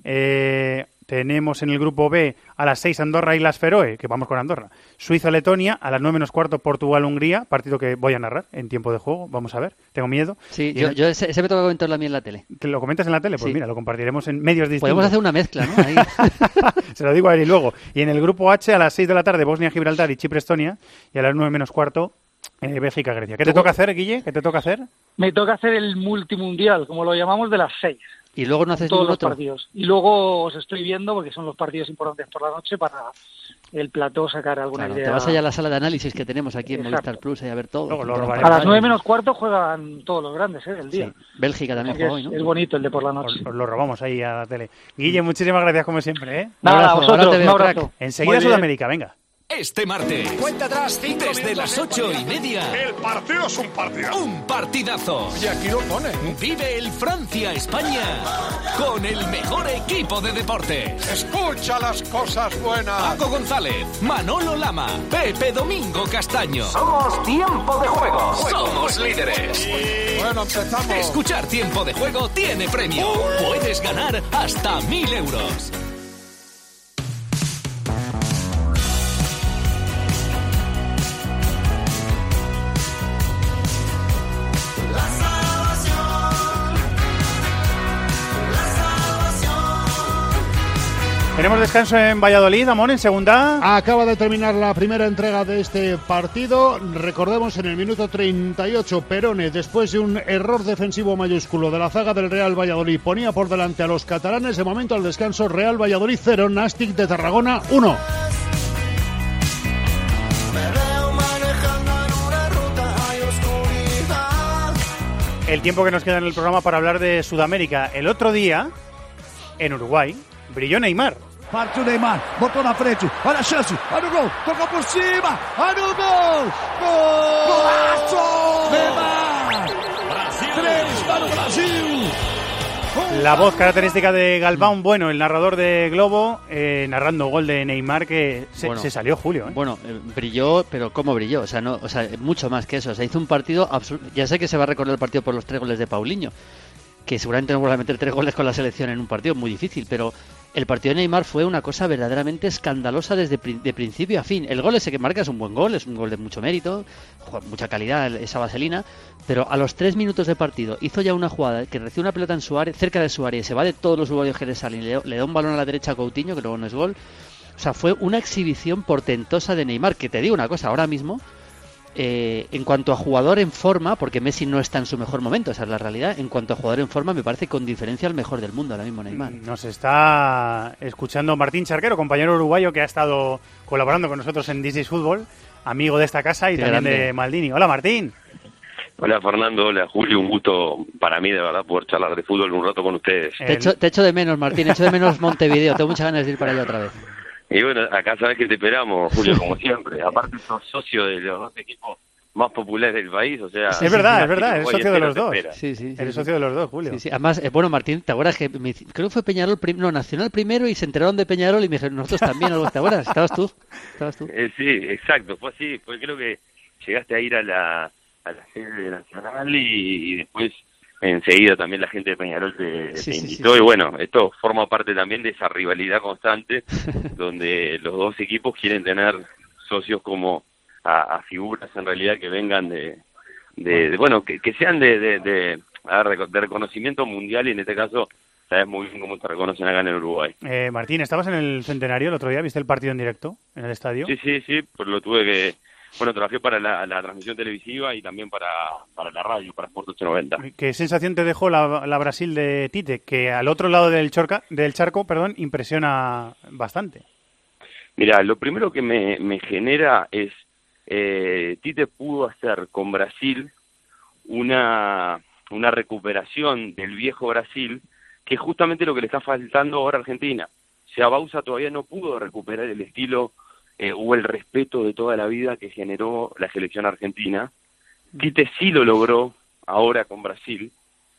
Speaker 4: Eh, tenemos en el grupo B a las seis Andorra-Islas Feroe, que vamos con Andorra. Suiza-Letonia, a las nueve menos cuarto, Portugal-Hungría, partido que voy a narrar en tiempo de juego. Vamos a ver, tengo miedo.
Speaker 5: Sí,
Speaker 4: Y
Speaker 5: yo,
Speaker 4: en-
Speaker 5: yo ese, ese me toca comentarlo a mí en la tele.
Speaker 4: ¿Te lo comentas en la tele? Pues
Speaker 5: Sí.
Speaker 4: mira, lo compartiremos en medios distintos.
Speaker 5: Podemos hacer una mezcla, ¿no? Ahí.
Speaker 4: Se lo digo a él y luego. Y en el grupo H, a las seis de la tarde, Bosnia-Gibraltar y Chipre-Estonia. Y a las nueve menos cuarto, eh, Bélgica-Grecia. ¿Qué te toca hacer, Guille? ¿Qué te toca hacer?
Speaker 17: Me toca hacer el multimundial, como lo llamamos, de las seis.
Speaker 5: Y luego no haces
Speaker 17: Todos
Speaker 5: ningún
Speaker 17: los
Speaker 5: otro.
Speaker 17: partidos. Y luego os estoy viendo, porque son los partidos importantes por la noche, para el plató sacar alguna
Speaker 5: Claro,
Speaker 17: idea.
Speaker 5: te vas allá a la sala de análisis que tenemos aquí en
Speaker 17: Exacto.
Speaker 5: Movistar Plus, ahí a ver todo.
Speaker 4: Luego lo
Speaker 5: Todos los
Speaker 4: robaremos.
Speaker 17: A las
Speaker 5: partidos.
Speaker 17: nueve menos cuarto juegan todos los grandes, ¿eh? Del día.
Speaker 5: Sí. Bélgica también
Speaker 17: Así que
Speaker 5: juega hoy,
Speaker 17: es,
Speaker 5: ¿no?
Speaker 17: es bonito el de por la noche.
Speaker 4: Os, os lo robamos ahí a la tele. Guille, muchísimas gracias como siempre, ¿eh?
Speaker 17: Nada,
Speaker 5: abrazo,
Speaker 17: a vosotros,
Speaker 5: ahora te
Speaker 17: un
Speaker 5: veo,
Speaker 17: abrazo.
Speaker 5: crack.
Speaker 4: Enseguida
Speaker 17: Muy bien.
Speaker 4: Sudamérica, venga.
Speaker 14: Este martes,
Speaker 18: Cuenta atrás, cinco
Speaker 14: desde
Speaker 18: minutos
Speaker 14: las
Speaker 18: de
Speaker 14: ocho y
Speaker 18: partido.
Speaker 14: media,
Speaker 18: El partido es un partido.
Speaker 14: un partidazo.
Speaker 18: Y aquí lo pone.
Speaker 14: Vive el Francia-España con el mejor equipo de deportes.
Speaker 18: Escucha las cosas buenas.
Speaker 14: Paco González, Manolo Lama, Pepe Domingo Castaño.
Speaker 10: Somos Tiempo de Juego.
Speaker 14: Somos líderes.
Speaker 18: Bueno, empezamos.
Speaker 14: Escuchar Tiempo de Juego tiene premio. Puedes ganar hasta mil euros.
Speaker 4: Tenemos descanso en Valladolid, Amón, en segunda.
Speaker 7: Acaba de terminar la primera entrega de este partido. Recordemos en el minuto treinta y ocho, Perone, después de un error defensivo mayúsculo de la zaga del Real Valladolid, ponía por delante a los catalanes. De momento al descanso, Real Valladolid cero, Nàstic de Tarragona uno.
Speaker 4: El tiempo que nos queda en el programa para hablar de Sudamérica. El otro día, en Uruguay, brilló Neymar.
Speaker 19: Partiu Neymar, botou na frente, olha a chance, olha o gol, tocou por cima, olha o gol! Gol! Golaço! Neymar! Três para o Brasil!
Speaker 4: La voz característica de Galván, bueno, el narrador de Globo, eh, narrando gol de Neymar, que se,
Speaker 5: Bueno,
Speaker 4: se salió Julio. ¿eh?
Speaker 5: Bueno, eh, brilló, pero ¿cómo brilló? O sea, no, o sea, mucho más que eso. O sea, hizo un partido absoluto. Ya sé que se va a recordar el partido por los tres goles de Paulinho, que seguramente no vuelva a meter tres goles con la selección en un partido muy difícil, pero el partido de Neymar fue una cosa verdaderamente escandalosa desde pri- de principio a fin. El gol ese que marca es un buen gol, es un gol de mucho mérito, mucha calidad, esa vaselina, pero a los tres minutos de partido hizo ya una jugada que recibe una pelota en su área, cerca de su área, y se va de todos los uruguayos que le salen, le, le da un balón a la derecha a Coutinho, que luego no es gol. O sea, fue una exhibición portentosa de Neymar, que te digo una cosa, ahora mismo, eh, en cuanto a jugador en forma, porque Messi no está en su mejor momento, esa es la realidad, en cuanto a jugador en forma me parece con diferencia el mejor del mundo ahora mismo Neymar.
Speaker 4: Nos está escuchando Martín Charquero, compañero uruguayo que ha estado colaborando con nosotros en This is Fútbol, amigo de esta casa y
Speaker 5: Qué
Speaker 4: también
Speaker 5: grande.
Speaker 4: de Maldini. Hola Martín.
Speaker 20: Hola Fernando, hola Julio, un gusto para mí de verdad poder charlar de fútbol un rato con ustedes.
Speaker 5: Te echo, te echo de menos, Martín, echo de menos Montevideo, tengo muchas ganas de ir para allá otra vez.
Speaker 20: Y bueno, acá sabes que te esperamos, Julio, como siempre. Aparte sos socio de los dos equipos más populares del país, o sea...
Speaker 4: Es verdad, es verdad, eres
Speaker 20: Uruguay
Speaker 4: socio de
Speaker 20: entero
Speaker 4: los
Speaker 20: te
Speaker 4: dos.
Speaker 20: espera.
Speaker 5: Sí, sí, sí,
Speaker 4: Eres
Speaker 5: sí.
Speaker 4: socio de los dos, Julio.
Speaker 5: Sí, sí. Además, eh, bueno, Martín, ¿te acuerdas que me- creo que fue Peñarol, prim- no, Nacional primero y se enteraron de Peñarol y me dijeron, nosotros también, algo, ¿te acuerdas? ¿Estabas tú? ¿Estabas tú?
Speaker 20: Eh, sí, exacto, fue así. Fue, creo que llegaste a ir a la, a la sede de Nacional y, y después enseguida también la gente de Peñarol te,
Speaker 5: Sí,
Speaker 20: te
Speaker 5: sí,
Speaker 20: invitó.
Speaker 5: sí,
Speaker 20: Y
Speaker 5: sí.
Speaker 20: bueno, esto forma parte también de esa rivalidad constante donde los dos equipos quieren tener socios como a, a figuras en realidad que vengan de, de, de- bueno, que, que sean de, de, de, a ver, de reconocimiento mundial y en este caso sabes muy bien cómo se reconocen acá en el Uruguay.
Speaker 4: Eh, Martín, ¿estabas en el Centenario el otro día? ¿Viste el partido en directo en el estadio?
Speaker 20: Sí, sí, sí, pues lo tuve que... Bueno, trabajé para la, la transmisión televisiva y también para, para la radio, para Sport ochocientos noventa.
Speaker 4: ¿Qué sensación te dejó la, la Brasil de Tite? Que al otro lado del, chorca, del charco perdón, impresiona bastante.
Speaker 20: Mira, lo primero que me, me genera es, eh, Tite pudo hacer con Brasil una, una recuperación del viejo Brasil, que es justamente lo que le está faltando ahora a Argentina. O sea, Bausa todavía no pudo recuperar el estilo eh, o el respeto de toda la vida que generó la selección argentina. Tite sí lo logró ahora con Brasil.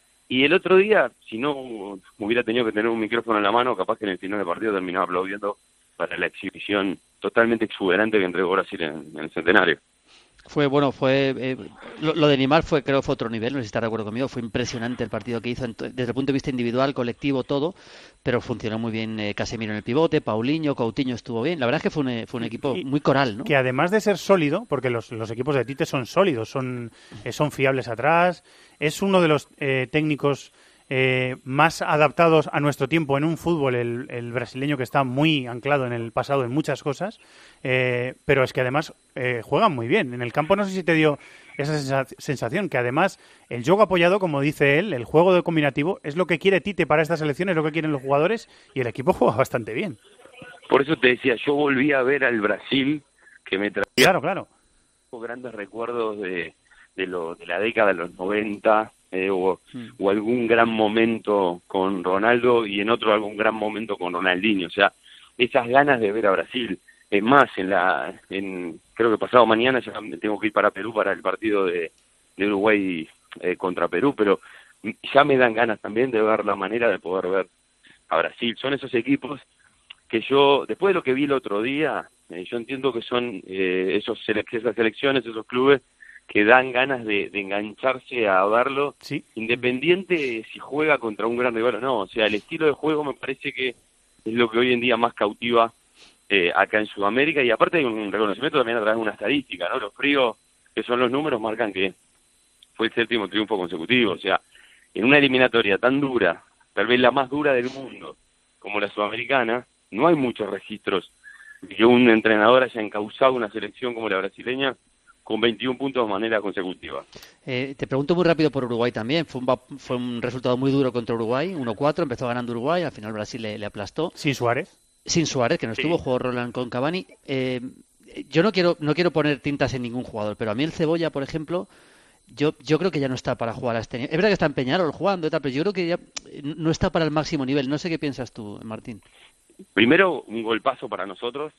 Speaker 20: Y el otro día, si no hubiera tenido que tener un micrófono en la mano, capaz que en el final del partido terminaba aplaudiendo para la exhibición totalmente exuberante que entregó Brasil en, en el Centenario.
Speaker 5: Fue, bueno, fue... eh, lo, lo de Neymar fue, creo, fue otro nivel, no sé si estás de acuerdo conmigo, fue impresionante el partido que hizo en to- desde el punto de vista individual, colectivo, todo, pero funcionó muy bien eh, Casemiro en el pivote, Paulinho, Coutinho estuvo bien, la verdad es que fue un, eh, fue un equipo muy coral, ¿no?
Speaker 4: Que además de ser sólido, porque los, los equipos de Tite son sólidos, son, eh, son fiables atrás, es uno de los eh, técnicos eh, más adaptados a nuestro tiempo en un fútbol, el, el brasileño que está muy anclado en el pasado en muchas cosas, eh, pero es que además eh, juegan muy bien. En el campo no sé si te dio esa sensa- sensación, que además el juego apoyado, como dice él, el juego de combinativo, es lo que quiere Tite para estas elecciones, es lo que quieren los jugadores, y el equipo juega bastante bien.
Speaker 20: Por eso te decía, yo volví a ver al Brasil que me traía
Speaker 4: Claro, claro.
Speaker 20: grandes recuerdos de, de, lo, de la década de los noventa, eh, o, o algún gran momento con Ronaldo y en otro algún gran momento con Ronaldinho. O sea, esas ganas de ver a Brasil. Es más, en la, en, creo que pasado mañana ya me tengo que ir para Perú para el partido de, de Uruguay eh, contra Perú, pero ya me dan ganas también de ver la manera de poder ver a Brasil. Son esos equipos que yo, después de lo que vi el otro día, eh, yo entiendo que son eh, esos sele- esas selecciones, esos clubes que dan ganas de, de engancharse a verlo,
Speaker 4: sí,
Speaker 20: independiente de si juega contra un gran rival o no. O sea, el estilo de juego me parece que es lo que hoy en día más cautiva eh, acá en Sudamérica, y aparte hay un reconocimiento también a través de una estadística, ¿no? Los fríos, que son los números, marcan que fue el séptimo triunfo consecutivo. O sea, en una eliminatoria tan dura, tal vez la más dura del mundo, como la sudamericana, no hay muchos registros de que un entrenador haya encauzado una selección como la brasileña con veintiún puntos de manera consecutiva.
Speaker 5: Eh, te pregunto muy rápido por Uruguay también. Fue un, va- fue un resultado muy duro contra Uruguay, uno cuatro, empezó ganando Uruguay, al final Brasil le, le aplastó.
Speaker 4: Sin Suárez.
Speaker 5: Sin Suárez, que no estuvo, jugó Roland con Cavani. Eh, yo no quiero no quiero poner tintas en ningún jugador, pero a mí el Cebolla, por ejemplo, yo yo creo que ya no está para jugar a este nivel. Es verdad que está en Peñarol jugando y tal, pero yo creo que ya no está para el máximo nivel. No sé qué piensas tú, Martín.
Speaker 20: Primero, un golpazo para nosotros,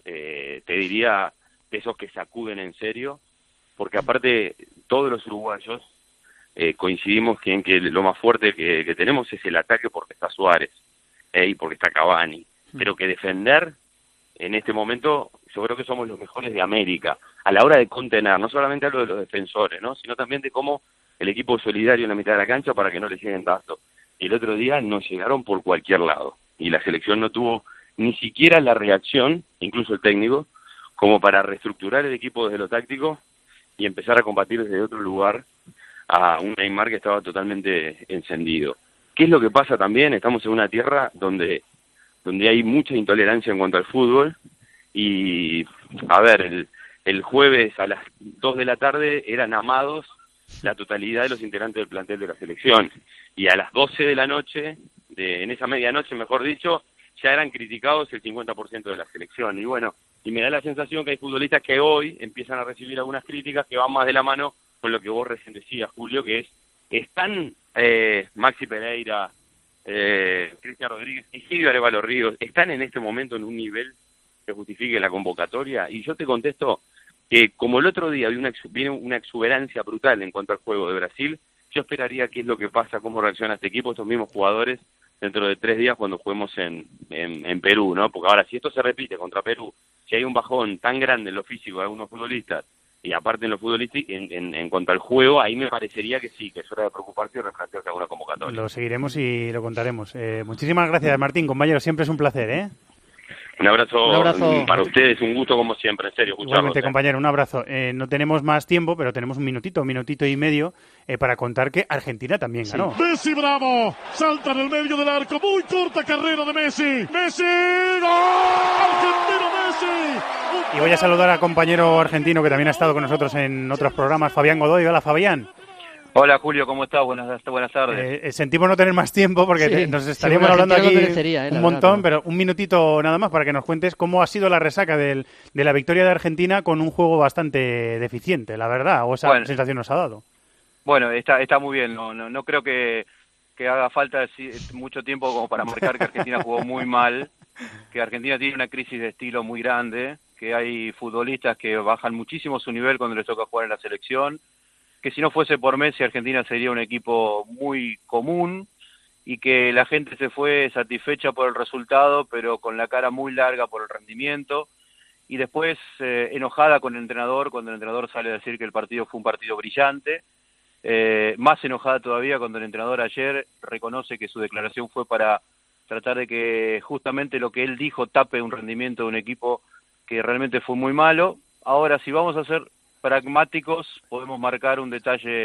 Speaker 20: eh, te diría de esos que sacuden en serio, porque aparte todos los uruguayos eh, coincidimos que en que lo más fuerte que, que tenemos es el ataque porque está Suárez eh, y porque está Cavani, pero que defender en este momento yo creo que somos los mejores de América a la hora de contener, no solamente hablo de los defensores, ¿no? Sino también de cómo el equipo es solidario en la mitad de la cancha para que no le lleguen tanto. El otro día nos llegaron por cualquier lado y la selección no tuvo ni siquiera la reacción, incluso el técnico, como para reestructurar el equipo desde lo táctico y empezar a combatir desde otro lugar a un Neymar que estaba totalmente encendido. ¿Qué es lo que pasa también? Estamos en una tierra donde, donde hay mucha intolerancia en cuanto al fútbol y, a ver, el, el jueves a las dos de la tarde eran amados la totalidad de los integrantes del plantel de la selección y a las doce de la noche, de, en esa medianoche mejor dicho, ya eran criticados el cincuenta por ciento de la selección. Y bueno, y me da la sensación que hay futbolistas que hoy empiezan a recibir algunas críticas que van más de la mano con lo que vos recién decías, Julio, que es, están eh, Maxi Pereira, eh, Cristian Rodríguez y Gilio Arévalo Ríos, están en este momento en un nivel que justifique la convocatoria. Y yo te contesto que como el otro día viene una, viene una exuberancia brutal en cuanto al juego de Brasil, yo esperaría qué es lo que pasa, cómo reacciona este equipo, estos mismos jugadores, dentro de tres días cuando juguemos en, en, en Perú, ¿no? Porque ahora, si esto se repite contra Perú, si hay un bajón tan grande en lo físico de algunos futbolistas, y aparte en lo futbolístico, en, en, en cuanto al juego, ahí me parecería que sí, que es hora de preocuparse y replantearse alguna convocatoria.
Speaker 4: Lo seguiremos y lo contaremos. Eh, muchísimas gracias, Martín, compañero, siempre es un placer, ¿eh?
Speaker 20: Un abrazo,
Speaker 4: un abrazo
Speaker 20: para ustedes, un gusto como siempre, en serio.
Speaker 4: Igualmente,
Speaker 20: ¿eh?
Speaker 4: compañero, un abrazo. Eh, no tenemos más tiempo, pero tenemos un minutito, un minutito y medio eh, para contar que Argentina también
Speaker 7: sí.
Speaker 4: ganó.
Speaker 7: Messi bravo, salta en el medio del arco, muy corta carrera de Messi. Messi, ¡gol! Argentino Messi.
Speaker 4: Y voy a saludar al compañero argentino que también ha estado con nosotros en otros programas, Fabián Godoy. Hola, Fabián.
Speaker 21: Hola Julio, ¿cómo estás? Buenas, buenas tardes.
Speaker 4: Eh, sentimos no tener más tiempo porque
Speaker 5: Sí,
Speaker 4: te, nos estaríamos
Speaker 5: sí,
Speaker 4: hablando aquí
Speaker 5: merecería, eh,
Speaker 4: un
Speaker 5: la
Speaker 4: montón,
Speaker 5: verdad,
Speaker 4: pero un minutito nada más para que nos cuentes cómo ha sido la resaca del, de la victoria de Argentina con un juego bastante deficiente, la verdad, o esa
Speaker 21: Bueno.
Speaker 4: sensación nos ha dado.
Speaker 21: Bueno, está está muy bien, no no, no creo que, que haga falta si- mucho tiempo como para marcar que Argentina jugó muy mal, que Argentina tiene una crisis de estilo muy grande, que hay futbolistas que bajan muchísimo su nivel cuando les toca jugar en la selección, que si no fuese por Messi Argentina sería un equipo muy común y que la gente se fue satisfecha por el resultado pero con la cara muy larga por el rendimiento y después eh, enojada con el entrenador cuando el entrenador sale a decir que el partido fue un partido brillante, eh, más enojada todavía cuando el entrenador ayer reconoce que su declaración fue para tratar de que justamente lo que él dijo tape un rendimiento de un equipo que realmente fue muy malo. Ahora, si vamos a ser pragmáticos, podemos marcar un detalle.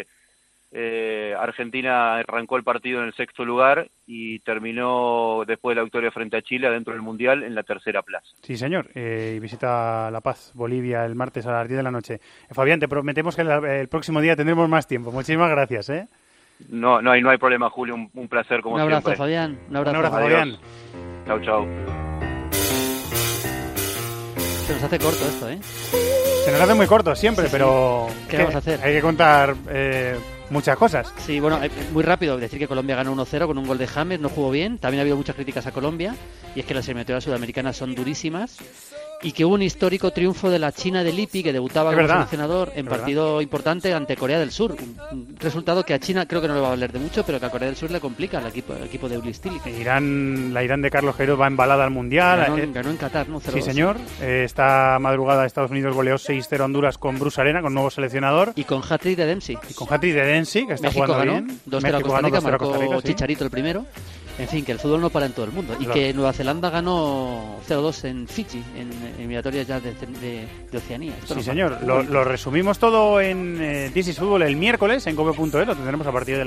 Speaker 21: eh, Argentina arrancó el partido en el sexto lugar y terminó después de la victoria frente a Chile dentro del Mundial en la tercera plaza.
Speaker 4: Sí, señor, eh, y visita La Paz, Bolivia, el martes a las diez de la noche. Eh, Fabián, te prometemos que el, el próximo día tendremos más tiempo. Muchísimas gracias, ¿eh?
Speaker 21: No, no hay, no hay problema, Julio, un, un placer como
Speaker 5: Un abrazo,
Speaker 21: siempre.
Speaker 5: Fabián. Un abrazo,
Speaker 4: Un abrazo,
Speaker 21: Adiós.
Speaker 4: Fabián.
Speaker 21: Chau, chau.
Speaker 5: Se nos hace corto esto, ¿eh?
Speaker 4: Se nos hace muy corto siempre,
Speaker 5: Sí, sí.
Speaker 4: pero
Speaker 5: ¿Qué
Speaker 4: que-
Speaker 5: vamos a hacer?
Speaker 4: hay que contar eh, muchas cosas.
Speaker 5: Sí, bueno, eh, muy rápido decir que Colombia ganó uno cero con un gol de James, no jugó bien. También ha habido muchas críticas a Colombia, y es que las eliminatorias sudamericanas son durísimas. Y que hubo un histórico triunfo de la China de Lippi, que debutaba
Speaker 4: Es
Speaker 5: como
Speaker 4: verdad,
Speaker 5: seleccionador en
Speaker 4: es
Speaker 5: partido importante ante Corea del Sur. Un, un resultado que a China creo que no le va a valer de mucho, pero que a Corea del Sur le complica al equipo, al equipo de Ulis Tili.
Speaker 4: Irán, la Irán de Carlos Queiroz va embalada al Mundial.
Speaker 5: Ganó,
Speaker 4: Eh,
Speaker 5: ganó en Qatar, ¿no? cero
Speaker 4: Sí,
Speaker 5: dos.
Speaker 4: señor. Eh, esta madrugada Estados Unidos goleó seis cero a Honduras con Bruce Arena, con nuevo seleccionador.
Speaker 5: Y con hat-trick de Dempsey.
Speaker 4: Y con hat-trick de Dempsey, que está
Speaker 5: México
Speaker 4: jugando
Speaker 5: ganó,
Speaker 4: bien.
Speaker 5: dos cero a
Speaker 4: México
Speaker 5: Costa
Speaker 4: ganó
Speaker 5: Rica,
Speaker 4: dos cero a
Speaker 5: marcó
Speaker 4: Costa Rica, sí.
Speaker 5: Chicharito el primero. En fin, que el fútbol no para en todo el mundo. Y
Speaker 4: Claro.
Speaker 5: que Nueva Zelanda ganó cero dos en Fiji, en eliminatorias ya de, de, de Oceanía. Esto
Speaker 4: Sí,
Speaker 5: no
Speaker 4: señor.
Speaker 5: para.
Speaker 4: Lo, lo resumimos todo en eh, This is Fútbol el miércoles en cope punto es. Lo tendremos a partir de